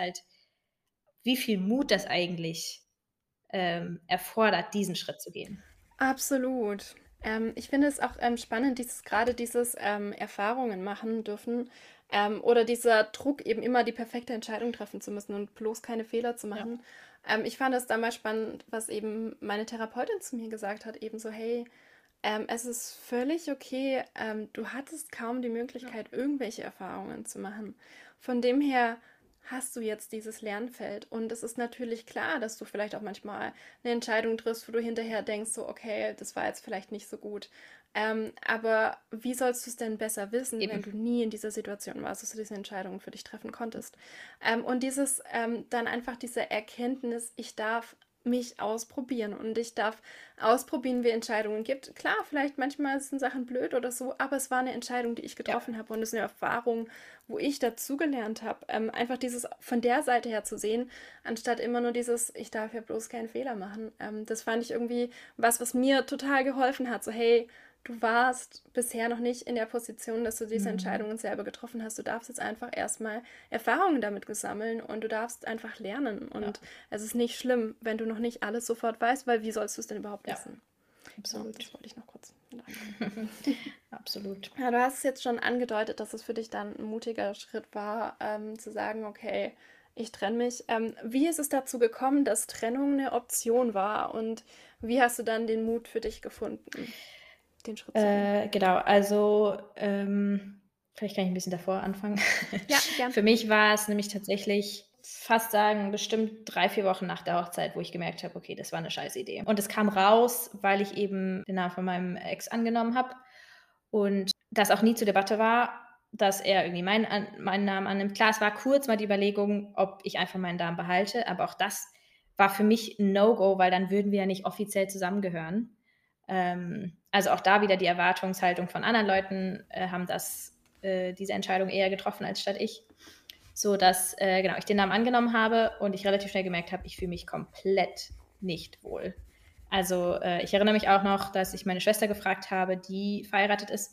wie viel Mut das eigentlich erfordert, diesen Schritt zu gehen.
Absolut. Ich finde es auch spannend, dieses Erfahrungen machen dürfen oder dieser Druck, eben immer die perfekte Entscheidung treffen zu müssen und bloß keine Fehler zu machen. Ich fand es damals spannend, was eben meine Therapeutin zu mir gesagt hat, eben so, hey, es ist völlig okay, du hattest kaum die Möglichkeit, irgendwelche Erfahrungen zu machen. Von dem her hast du jetzt dieses Lernfeld. Und es ist natürlich klar, dass du vielleicht auch manchmal eine Entscheidung triffst, wo du hinterher denkst, so, okay, das war jetzt vielleicht nicht so gut. Aber wie sollst du es denn besser wissen, wenn du nie in dieser Situation warst, dass du diese Entscheidungen für dich treffen konntest? Und dann einfach diese Erkenntnis, ich darf mich ausprobieren und ich darf ausprobieren, wie Entscheidungen gibt. Klar, vielleicht manchmal sind Sachen blöd oder so, aber es war eine Entscheidung, die ich getroffen habe und es ist eine Erfahrung, wo ich dazugelernt habe. Einfach dieses von der Seite her zu sehen, anstatt immer nur dieses, ich darf ja bloß keinen Fehler machen. Das fand ich irgendwie was mir total geholfen hat. So, hey, du warst bisher noch nicht in der Position, dass du diese Entscheidungen selber getroffen hast. Du darfst jetzt einfach erstmal Erfahrungen damit sammeln und du darfst einfach lernen. Und es ist nicht schlimm, wenn du noch nicht alles sofort weißt, weil wie sollst du es denn überhaupt wissen?
Absolut.
So, das wollte ich noch kurz
Absolut.
Ja, du hast es jetzt schon angedeutet, dass es für dich dann ein mutiger Schritt war, zu sagen, okay, ich trenne mich. Wie ist es dazu gekommen, dass Trennung eine Option war und wie hast du dann den Mut für dich gefunden? den Schritt zu gehen?
Genau, also vielleicht kann ich ein bisschen davor anfangen.
Ja, gern.
Für mich war es nämlich tatsächlich fast sagen, bestimmt 3-4 Wochen nach der Hochzeit, wo ich gemerkt habe, okay, das war eine scheiß Idee. Und es kam raus, weil ich eben den Namen von meinem Ex angenommen habe und das auch nie zur Debatte war, dass er irgendwie meinen Namen annimmt. Klar, es war kurz mal die Überlegung, ob ich einfach meinen Namen behalte, aber auch das war für mich ein No-Go, weil dann würden wir ja nicht offiziell zusammengehören. Also auch da wieder die Erwartungshaltung von anderen Leuten haben diese Entscheidung eher getroffen als statt ich. So dass genau, ich den Namen angenommen habe und ich relativ schnell gemerkt habe, ich fühle mich komplett nicht wohl. Also ich erinnere mich auch noch, dass ich meine Schwester gefragt habe, die verheiratet ist,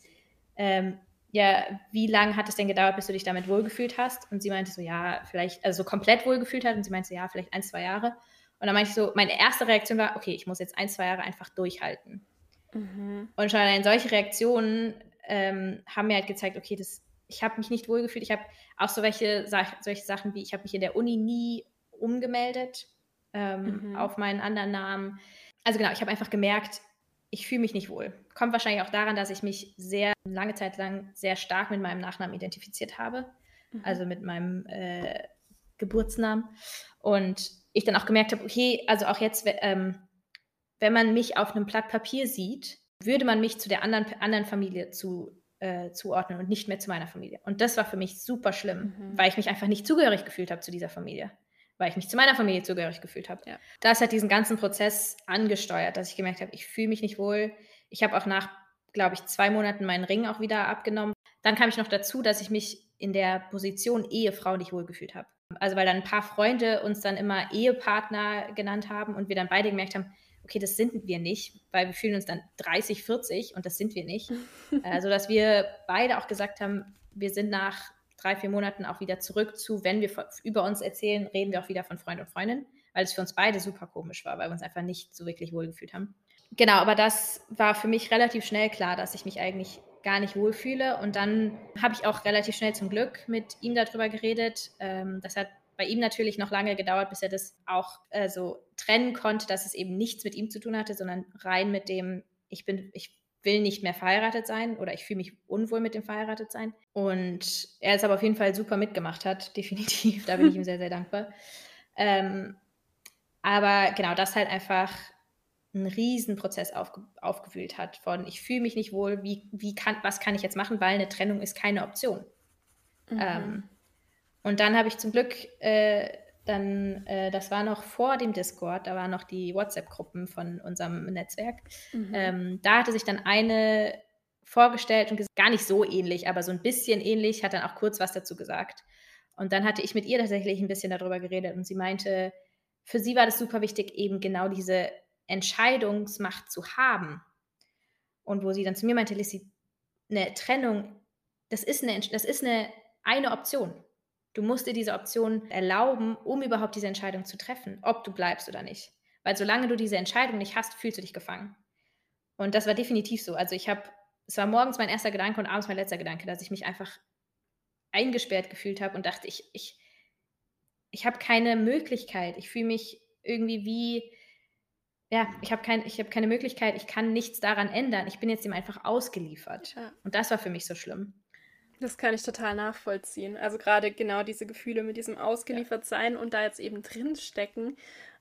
ja, wie lange hat es denn gedauert, bis du dich damit wohlgefühlt hast? Und sie meinte so, ja, vielleicht, also so komplett wohlgefühlt hat. Und sie meinte so, ja, vielleicht 1-2 Jahre. Und dann meinte ich so, meine erste Reaktion war, okay, ich muss jetzt 1-2 Jahre einfach durchhalten. Und schon allein solche Reaktionen haben mir halt gezeigt, okay, ich habe mich nicht wohlgefühlt. Ich habe auch solche Sachen wie, ich habe mich in der Uni nie umgemeldet auf meinen anderen Namen. Also genau, ich habe einfach gemerkt, ich fühle mich nicht wohl. Kommt wahrscheinlich auch daran, dass ich mich lange Zeit lang sehr stark mit meinem Nachnamen identifiziert habe. Also mit meinem Geburtsnamen. Und ich dann auch gemerkt habe, okay, also auch jetzt, wenn man mich auf einem Blatt Papier sieht, würde man mich zu der anderen Familie zuordnen und nicht mehr zu meiner Familie. Und das war für mich super schlimm, weil ich mich einfach nicht zugehörig gefühlt habe zu dieser Familie. Weil ich mich zu meiner Familie zugehörig gefühlt habe. Ja. Das hat diesen ganzen Prozess angesteuert, dass ich gemerkt habe, ich fühle mich nicht wohl. Ich habe auch nach, glaube ich, 2 Monaten meinen Ring auch wieder abgenommen. Dann kam ich noch dazu, dass ich mich in der Position Ehefrau nicht wohl gefühlt habe. Also weil dann ein paar Freunde uns dann immer Ehepartner genannt haben und wir dann beide gemerkt haben, okay, das sind wir nicht, weil wir fühlen uns dann 30, 40 und das sind wir nicht. Also dass wir beide auch gesagt haben, wir sind nach 3-4 Monaten auch wieder zurück zu, wenn wir über uns erzählen, reden wir auch wieder von Freund und Freundin, weil es für uns beide super komisch war, weil wir uns einfach nicht so wirklich wohlgefühlt haben. Genau, aber das war für mich relativ schnell klar, dass ich mich eigentlich gar nicht wohlfühle. Und dann habe ich auch relativ schnell zum Glück mit ihm darüber geredet. Das hat bei ihm natürlich noch lange gedauert, bis er das auch so trennen konnte, dass es eben nichts mit ihm zu tun hatte, sondern rein mit dem, ich will nicht mehr verheiratet sein oder ich fühle mich unwohl mit dem Verheiratetsein. Und er es aber auf jeden Fall super mitgemacht hat, definitiv. Da bin ich ihm sehr, sehr dankbar. Aber genau, das halt einfach einen Riesenprozess aufgewühlt hat von, ich fühle mich nicht wohl, was kann ich jetzt machen, weil eine Trennung ist keine Option. Und dann habe ich zum Glück das war noch vor dem Discord, da waren noch die WhatsApp-Gruppen von unserem Netzwerk. Da hatte sich dann eine vorgestellt und gesagt, gar nicht so ähnlich, aber so ein bisschen ähnlich, hat dann auch kurz was dazu gesagt. Und dann hatte ich mit ihr tatsächlich ein bisschen darüber geredet und sie meinte, für sie war das super wichtig, eben genau diese Entscheidungsmacht zu haben. Und wo sie dann zu mir meinte, Lissy, eine Trennung, das ist eine Option. Du musst dir diese Option erlauben, um überhaupt diese Entscheidung zu treffen, ob du bleibst oder nicht. Weil solange du diese Entscheidung nicht hast, fühlst du dich gefangen. Und das war definitiv so. Also es war morgens mein erster Gedanke und abends mein letzter Gedanke, dass ich mich einfach eingesperrt gefühlt habe und dachte, ich habe keine Möglichkeit. Ich fühle mich irgendwie wie, ja, ich habe keine Möglichkeit, ich kann nichts daran ändern. Ich bin jetzt ihm einfach ausgeliefert. Ja. Und das war für mich so schlimm.
Das kann ich total nachvollziehen. Also gerade genau diese Gefühle mit diesem Ausgeliefertsein und da jetzt eben drin stecken,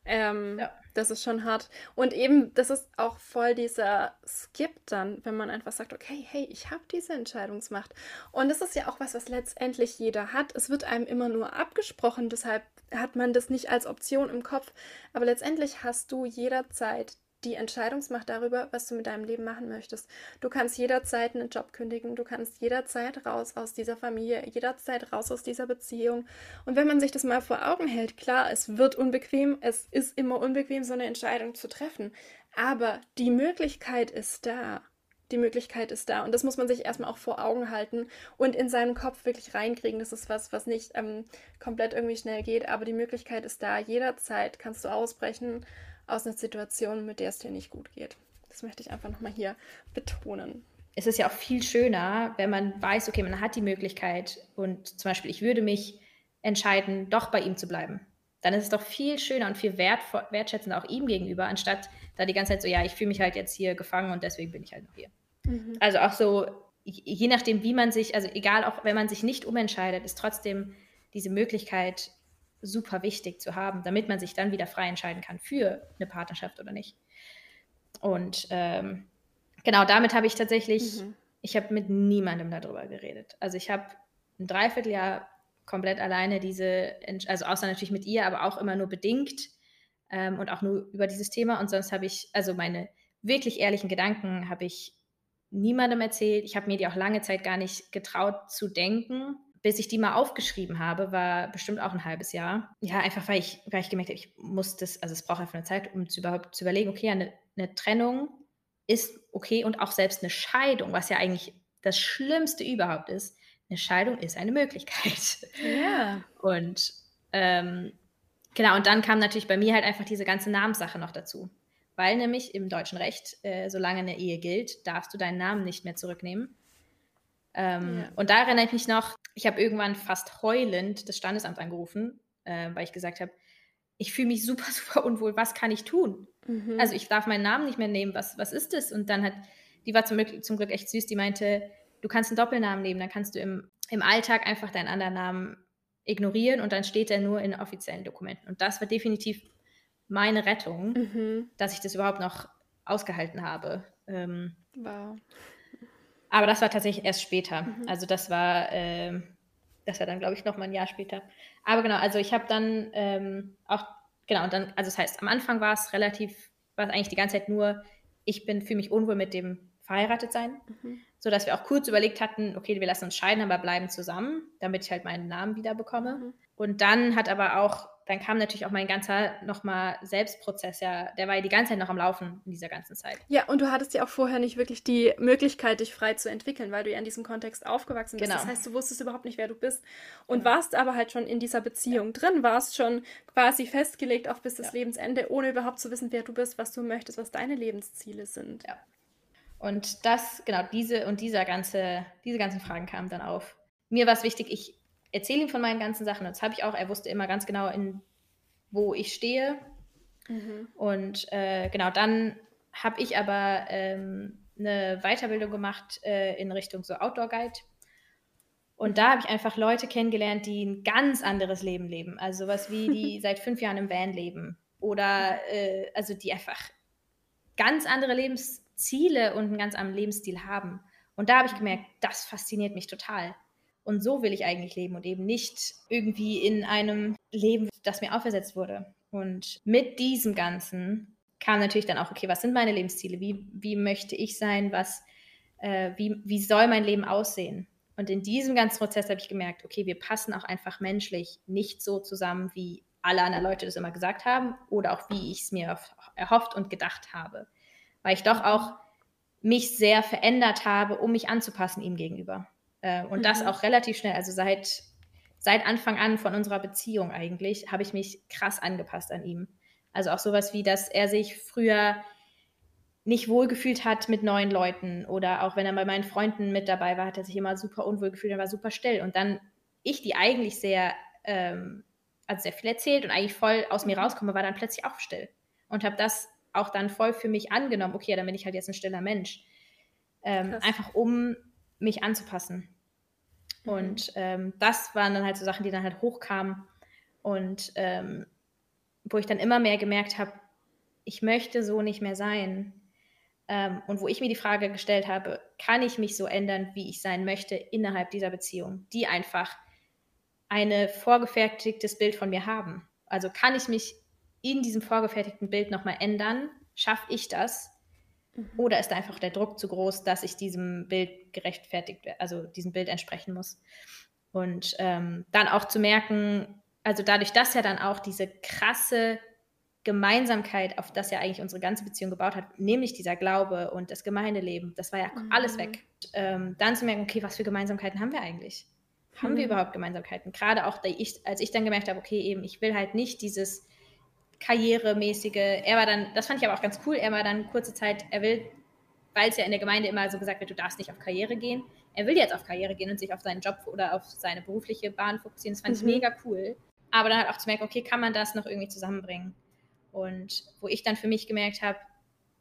das ist schon hart. Und eben, das ist auch voll dieser Skip dann, wenn man einfach sagt, okay, hey, ich habe diese Entscheidungsmacht. Und das ist ja auch was letztendlich jeder hat. Es wird einem immer nur abgesprochen, deshalb hat man das nicht als Option im Kopf. Aber letztendlich hast du jederzeit die Entscheidungsmacht darüber, was du mit deinem Leben machen möchtest. Du kannst jederzeit einen Job kündigen, du kannst jederzeit raus aus dieser Familie, jederzeit raus aus dieser Beziehung. Und wenn man sich das mal vor Augen hält, klar, es wird unbequem, es ist immer unbequem, so eine Entscheidung zu treffen. Aber die Möglichkeit ist da. Die Möglichkeit ist da. Und das muss man sich erstmal auch vor Augen halten und in seinen Kopf wirklich reinkriegen. Das ist was nicht komplett irgendwie schnell geht, aber die Möglichkeit ist da. Jederzeit kannst du ausbrechen aus einer Situation, mit der es dir nicht gut geht. Das möchte ich einfach nochmal hier betonen.
Es ist ja auch viel schöner, wenn man weiß, okay, man hat die Möglichkeit und zum Beispiel, ich würde mich entscheiden, doch bei ihm zu bleiben. Dann ist es doch viel schöner und viel wertschätzender auch ihm gegenüber, anstatt da die ganze Zeit so, ja, ich fühle mich halt jetzt hier gefangen und deswegen bin ich halt noch hier. Also auch so, je nachdem, wie man sich, also egal, auch wenn man sich nicht umentscheidet, ist trotzdem diese Möglichkeit super wichtig zu haben, damit man sich dann wieder frei entscheiden kann für eine Partnerschaft oder nicht. Und genau, damit habe ich tatsächlich, ich habe mit niemandem darüber geredet. Also ich habe ein Dreivierteljahr komplett alleine also außer natürlich mit ihr, aber auch immer nur bedingt und auch nur über dieses Thema. Und sonst habe ich, also meine wirklich ehrlichen Gedanken habe ich niemandem erzählt. Ich habe mir die auch lange Zeit gar nicht getraut zu denken. Bis ich die mal aufgeschrieben habe, war bestimmt auch ein halbes Jahr. Ja, einfach weil ich gemerkt habe, ich muss das, also es braucht einfach eine Zeit, um überhaupt zu überlegen, okay, eine Trennung ist okay und auch selbst eine Scheidung, was ja eigentlich das Schlimmste überhaupt ist, eine Scheidung ist eine Möglichkeit.
Ja.
Und genau, und dann kam natürlich bei mir halt einfach diese ganze Namenssache noch dazu. Weil nämlich im deutschen Recht, solange eine Ehe gilt, darfst du deinen Namen nicht mehr zurücknehmen. Und da erinnere ich mich noch, ich habe irgendwann fast heulend das Standesamt angerufen, weil ich gesagt habe, ich fühle mich super, super unwohl, was kann ich tun? Also ich darf meinen Namen nicht mehr nehmen, was ist das? Und dann die war zum Glück echt süß, die meinte, du kannst einen Doppelnamen nehmen, dann kannst du im Alltag einfach deinen anderen Namen ignorieren und dann steht er nur in offiziellen Dokumenten. Und das war definitiv meine Rettung, dass ich das überhaupt noch ausgehalten habe.
Wow.
Aber das war tatsächlich erst später. Also das war dann, glaube ich, noch mal ein Jahr später. Aber genau, also ich habe dann auch, genau, und dann, also das heißt, am Anfang war es eigentlich die ganze Zeit nur, fühle mich unwohl mit dem Verheiratetsein, sodass wir auch kurz überlegt hatten, okay, wir lassen uns scheiden, aber bleiben zusammen, damit ich halt meinen Namen wieder bekomme. Und dann kam natürlich auch mein ganzer nochmal Selbstprozess, ja, der war ja die ganze Zeit noch am Laufen in dieser ganzen Zeit.
Ja, und du hattest ja auch vorher nicht wirklich die Möglichkeit, dich frei zu entwickeln, weil du ja in diesem Kontext aufgewachsen bist.
Genau.
Das heißt, du wusstest überhaupt nicht, wer du bist. Und warst aber halt schon in dieser Beziehung drin, warst schon quasi festgelegt auf bis das Lebensende, ohne überhaupt zu wissen, wer du bist, was du möchtest, was deine Lebensziele sind.
Ja. Und diese ganzen Fragen kamen dann auf. Mir war es wichtig, ich erzähle ihm von meinen ganzen Sachen. Und das habe ich auch. Er wusste immer ganz genau, wo ich stehe. Und genau, dann habe ich aber eine Weiterbildung gemacht in Richtung so Outdoor Guide. Und da habe ich einfach Leute kennengelernt, die ein ganz anderes Leben leben. Also sowas wie die seit 5 Jahren im Van leben. Oder also die einfach ganz andere Lebensziele und einen ganz anderen Lebensstil haben. Und da habe ich gemerkt, das fasziniert mich total. Und so will ich eigentlich leben und eben nicht irgendwie in einem Leben, das mir aufersetzt wurde. Und mit diesem Ganzen kam natürlich dann auch, okay, was sind meine Lebensziele? Wie möchte ich sein? Wie soll mein Leben aussehen? Und in diesem ganzen Prozess habe ich gemerkt, okay, wir passen auch einfach menschlich nicht so zusammen, wie alle anderen Leute das immer gesagt haben oder auch wie ich es mir erhofft und gedacht habe. Weil ich doch auch mich sehr verändert habe, um mich anzupassen ihm gegenüber. Und das auch relativ schnell, also seit Anfang an von unserer Beziehung eigentlich, habe ich mich krass angepasst an ihm. Also auch sowas wie, dass er sich früher nicht wohlgefühlt hat mit neuen Leuten oder auch wenn er bei meinen Freunden mit dabei war, hat er sich immer super unwohl gefühlt, er war super still. Und dann die eigentlich sehr viel erzählt und eigentlich voll aus mir rauskomme, war dann plötzlich auch still. Und habe das auch dann voll für mich angenommen, okay, dann bin ich halt jetzt ein stiller Mensch. Einfach um mich anzupassen. Und das waren dann halt so Sachen, die dann halt hochkamen und wo ich dann immer mehr gemerkt habe, ich möchte so nicht mehr sein. Und wo ich mir die Frage gestellt habe, kann ich mich so ändern, wie ich sein möchte innerhalb dieser Beziehung, die einfach ein vorgefertigtes Bild von mir haben. Also kann ich mich in diesem vorgefertigten Bild nochmal ändern? Schaffe ich das? Oder ist da einfach der Druck zu groß, dass ich diesem Bild diesem Bild entsprechen muss? Und dann auch zu merken, also dadurch, dass ja dann auch diese krasse Gemeinsamkeit, auf das ja eigentlich unsere ganze Beziehung gebaut hat, nämlich dieser Glaube und das Gemeindeleben, das war ja alles weg. Und, dann zu merken, okay, was für Gemeinsamkeiten haben wir eigentlich? Haben wir überhaupt Gemeinsamkeiten? Gerade auch, als ich dann gemerkt habe, okay, eben, ich will halt nicht dieses karrieremäßige, das fand ich aber auch ganz cool, er war dann kurze Zeit, weil es ja in der Gemeinde immer so gesagt wird, du darfst nicht auf Karriere gehen, er will jetzt auf Karriere gehen und sich auf seinen Job oder auf seine berufliche Bahn fokussieren, das fand ich mega cool. Aber dann halt auch zu merken, okay, kann man das noch irgendwie zusammenbringen? Und wo ich dann für mich gemerkt habe,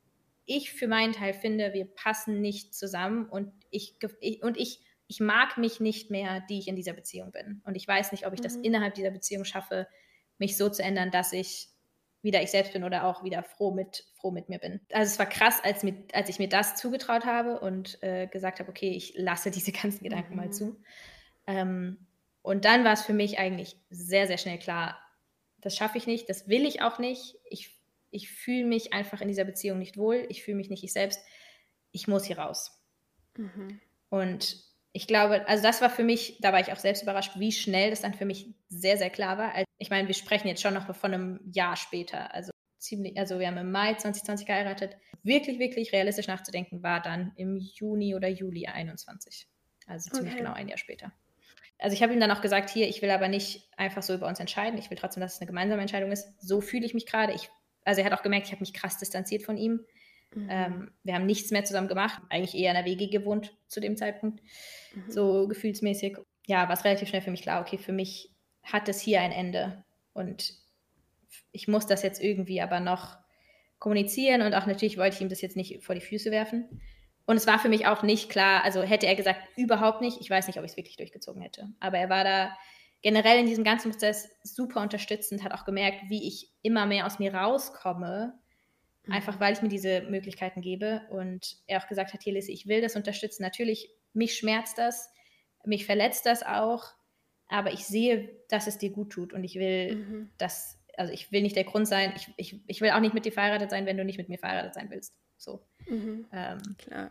ich für meinen Teil finde, wir passen nicht zusammen und ich mag mich nicht mehr, die ich in dieser Beziehung bin. Und ich weiß nicht, ob ich das innerhalb dieser Beziehung schaffe, mich so zu ändern, dass ich wieder ich selbst bin oder auch wieder froh mit mir bin. Also es war krass, als ich mir das zugetraut habe und gesagt habe, okay, ich lasse diese ganzen Gedanken mal zu. Und dann war es für mich eigentlich sehr, sehr schnell klar, das schaffe ich nicht, das will ich auch nicht. Ich fühle mich einfach in dieser Beziehung nicht wohl, ich fühle mich nicht ich selbst. Ich muss hier raus. Und ich glaube, also das war für mich, da war ich auch selbst überrascht, wie schnell das dann für mich sehr, sehr klar war. Ich meine, wir sprechen jetzt schon noch von einem Jahr später. Also wir haben im Mai 2020 geheiratet. Wirklich, wirklich realistisch nachzudenken war dann im Juni oder Juli 21. Also ziemlich genau ein Jahr später. Also ich habe ihm dann auch gesagt, hier, ich will aber nicht einfach so über uns entscheiden. Ich will trotzdem, dass es eine gemeinsame Entscheidung ist. So fühle ich mich gerade. Also er hat auch gemerkt, ich habe mich krass distanziert von ihm. Wir haben nichts mehr zusammen gemacht, eigentlich eher in der WG gewohnt zu dem Zeitpunkt, so gefühlsmäßig. Ja, war es relativ schnell für mich klar, okay, für mich hat es hier ein Ende und ich muss das jetzt irgendwie aber noch kommunizieren und auch natürlich wollte ich ihm das jetzt nicht vor die Füße werfen. Und es war für mich auch nicht klar, also hätte er gesagt, überhaupt nicht, ich weiß nicht, ob ich es wirklich durchgezogen hätte. Aber er war da generell in diesem ganzen Prozess super unterstützend, hat auch gemerkt, wie ich immer mehr aus mir rauskomme, einfach weil ich mir diese Möglichkeiten gebe und er auch gesagt hat, hier Lissy, ich will das unterstützen. Natürlich, mich schmerzt das, mich verletzt das auch, aber ich sehe, dass es dir gut tut und ich will ich will nicht der Grund sein, ich will auch nicht mit dir verheiratet sein, wenn du nicht mit mir verheiratet sein willst. So.
Klar.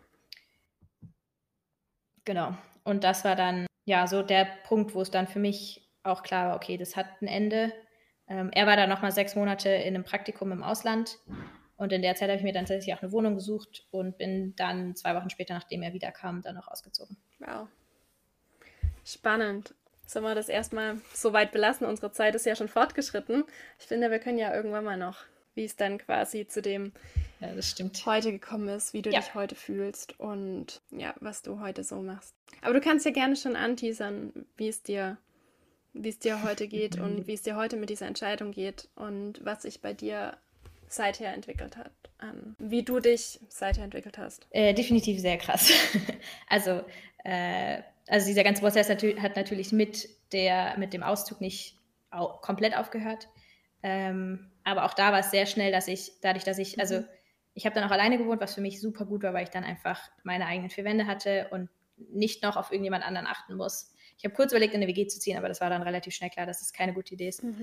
Genau. Und das war dann ja so der Punkt, wo es dann für mich auch klar war, okay, das hat ein Ende. Er war dann nochmal 6 Monate in einem Praktikum im Ausland. Und in der Zeit habe ich mir dann tatsächlich auch eine Wohnung gesucht und bin dann 2 Wochen später, nachdem er wiederkam, dann auch ausgezogen.
Wow. Spannend. Sollen wir das erstmal so weit belassen? Unsere Zeit ist ja schon fortgeschritten. Ich finde, wir können ja irgendwann mal noch, wie es dann quasi zu dem
das stimmt.
heute gekommen ist, wie du dich heute fühlst und ja, was du heute so machst. Aber du kannst ja gerne schon anteasern, wie es dir heute geht und wie es dir heute mit dieser Entscheidung geht und was sich bei dir seither entwickelt hat, wie du dich seither entwickelt hast.
Definitiv sehr krass. Also dieser ganze Prozess hat natürlich mit dem Auszug nicht komplett aufgehört. Aber auch da war es sehr schnell, dass ich, also ich habe dann auch alleine gewohnt, was für mich super gut war, weil ich dann einfach meine eigenen 4 Wände hatte und nicht noch auf irgendjemand anderen achten muss. Ich habe kurz überlegt, in eine WG zu ziehen, aber das war dann relativ schnell klar, dass das keine gute Idee ist.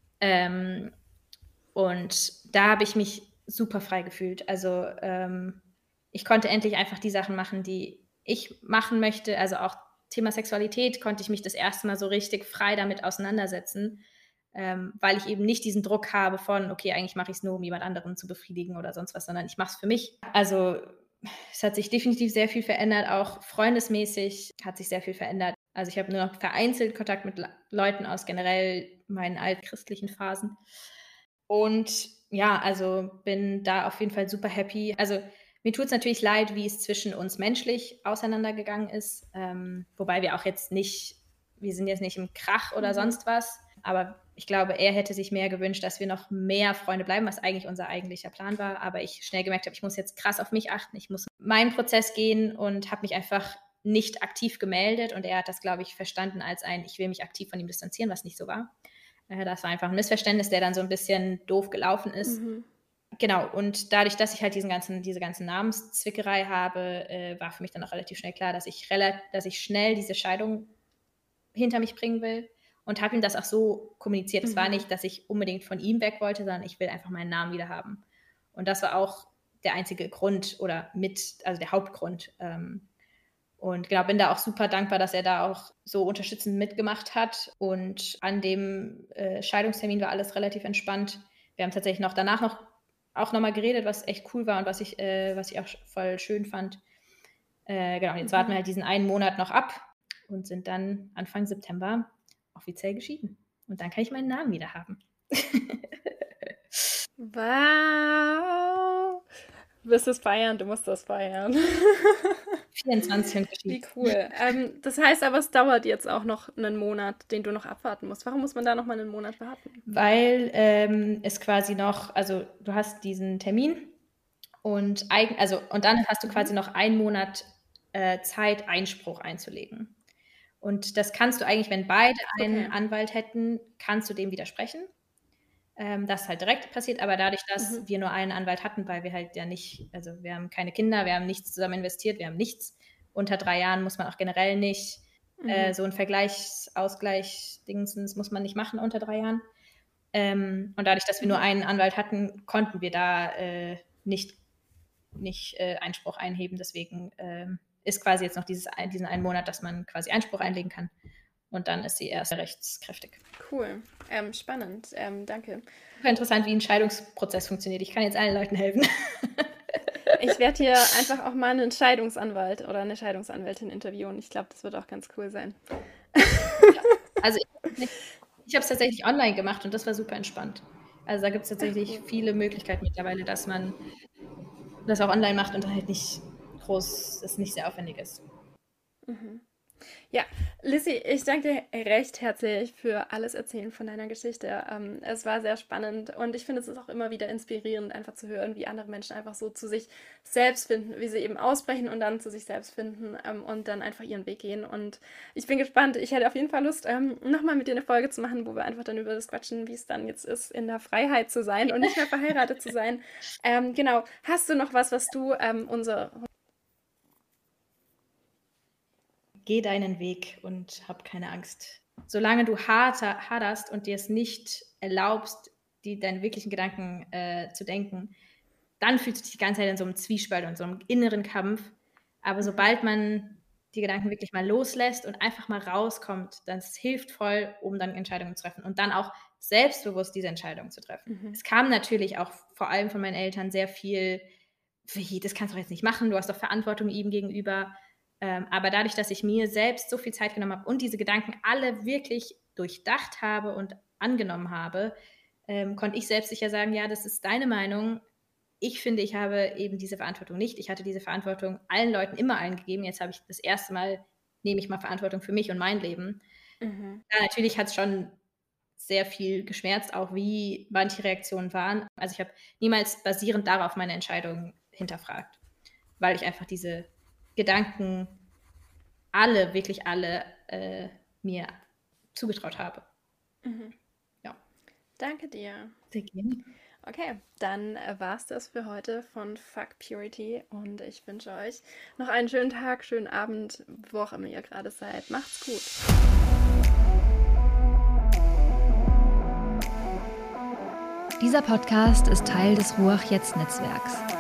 Und da habe ich mich super frei gefühlt. Also ich konnte endlich einfach die Sachen machen, die ich machen möchte. Also auch Thema Sexualität konnte ich mich das erste Mal so richtig frei damit auseinandersetzen, weil ich eben nicht diesen Druck habe von, okay, eigentlich mache ich es nur, um jemand anderen zu befriedigen oder sonst was, sondern ich mache es für mich. Also es hat sich definitiv sehr viel verändert, auch freundesmäßig hat sich sehr viel verändert. Also ich habe nur noch vereinzelt Kontakt mit Leuten aus generell meinen altchristlichen Phasen. Und ja, also bin da auf jeden Fall super happy. Also mir tut es natürlich leid, wie es zwischen uns menschlich auseinandergegangen ist. Wobei wir sind jetzt nicht im Krach oder sonst was. Aber ich glaube, er hätte sich mehr gewünscht, dass wir noch mehr Freunde bleiben, was eigentlich unser eigentlicher Plan war. Aber ich schnell gemerkt habe, ich muss jetzt krass auf mich achten. Ich muss meinen Prozess gehen und habe mich einfach nicht aktiv gemeldet. Und er hat das, glaube ich, verstanden als ich will mich aktiv von ihm distanzieren, was nicht so war. Das war einfach ein Missverständnis, der dann so ein bisschen doof gelaufen ist. Genau, und dadurch, dass ich halt diese ganzen Namenszwickerei habe, war für mich dann auch relativ schnell klar, dass ich schnell diese Scheidung hinter mich bringen will und habe ihm das auch so kommuniziert. Es war nicht, dass ich unbedingt von ihm weg wollte, sondern ich will einfach meinen Namen wieder haben. Und das war auch der einzige Grund also der Hauptgrund. Und genau, bin da auch super dankbar, dass er da auch so unterstützend mitgemacht hat. Und an dem Scheidungstermin war alles relativ entspannt. Wir haben tatsächlich danach auch nochmal geredet, was echt cool war und was ich auch voll schön fand. Genau, jetzt warten wir halt diesen einen Monat noch ab und sind dann Anfang September offiziell geschieden. Und dann kann ich meinen Namen wieder haben.
Wow! Du wirst es feiern, du musst das feiern.
24 und geschieden.
Wie cool. Das heißt aber, es dauert jetzt auch noch einen Monat, den du noch abwarten musst. Warum muss man da noch mal einen Monat warten?
Weil es quasi also du hast diesen Termin Und dann hast du quasi noch 1 Monat Zeit, Einspruch einzulegen. Und das kannst du eigentlich, wenn beide einen Anwalt hätten, kannst du dem widersprechen. Das ist halt direkt passiert, aber dadurch, dass wir nur einen Anwalt hatten, weil wir halt ja nicht, also wir haben keine Kinder, wir haben nichts zusammen investiert, wir haben nichts. Unter 3 Jahren muss man auch generell nicht so ein Vergleichsausgleich-Dingsens muss man nicht machen unter 3 Jahren. Und dadurch, dass wir nur einen Anwalt hatten, konnten wir da nicht Einspruch einheben. Deswegen ist quasi jetzt noch diesen 1 Monat, dass man quasi Einspruch einlegen kann. Und dann ist sie erst rechtskräftig.
Cool. Spannend. Danke.
Super interessant, wie ein Scheidungsprozess funktioniert. Ich kann jetzt allen Leuten helfen.
Ich werde hier einfach auch mal einen Scheidungsanwalt oder eine Scheidungsanwältin interviewen. Ich glaube, das wird auch ganz cool sein.
Ja. Also ich habe es tatsächlich online gemacht und das war super entspannt. Also da gibt es tatsächlich viele Möglichkeiten mittlerweile, dass man das auch online macht und halt nicht groß, das nicht sehr aufwendig ist.
Ja, Lissy, ich danke dir recht herzlich für alles Erzählen von deiner Geschichte. Es war sehr spannend und ich finde, es ist auch immer wieder inspirierend, einfach zu hören, wie andere Menschen einfach so zu sich selbst finden, wie sie eben ausbrechen und dann zu sich selbst finden und dann einfach ihren Weg gehen. Und ich bin gespannt. Ich hätte auf jeden Fall Lust, nochmal mit dir eine Folge zu machen, wo wir einfach dann über das quatschen, wie es dann jetzt ist, in der Freiheit zu sein und nicht mehr verheiratet zu sein. Genau. Hast du noch was du
Geh deinen Weg und hab keine Angst. Solange du haderst und dir es nicht erlaubst, deine wirklichen Gedanken zu denken, dann fühlst du dich die ganze Zeit in so einem Zwiespalt und so einem inneren Kampf. Aber sobald man die Gedanken wirklich mal loslässt und einfach mal rauskommt, das hilft voll, um dann Entscheidungen zu treffen und dann auch selbstbewusst diese Entscheidungen zu treffen. Es kam natürlich auch vor allem von meinen Eltern sehr viel, wie, das kannst du doch jetzt nicht machen, du hast doch Verantwortung ihm gegenüber. Aber dadurch, dass ich mir selbst so viel Zeit genommen habe und diese Gedanken alle wirklich durchdacht habe und angenommen habe, konnte ich selbstsicher sagen, ja, das ist deine Meinung. Ich finde, ich habe eben diese Verantwortung nicht. Ich hatte diese Verantwortung allen Leuten immer allen gegeben. Jetzt habe ich das erste Mal, nehme ich mal Verantwortung für mich und mein Leben. Ja, natürlich hat es schon sehr viel geschmerzt, auch wie manche Reaktionen waren. Also ich habe niemals basierend darauf meine Entscheidung hinterfragt, weil ich einfach diese Gedanken wirklich alle mir zugetraut habe. Ja.
Danke dir.
Sehr gerne.
Okay, dann war es das für heute von Fuck Purity und ich wünsche euch noch einen schönen Tag, schönen Abend, wo auch immer ihr gerade seid. Macht's gut.
Dieser Podcast ist Teil des Ruach Jetzt Netzwerks.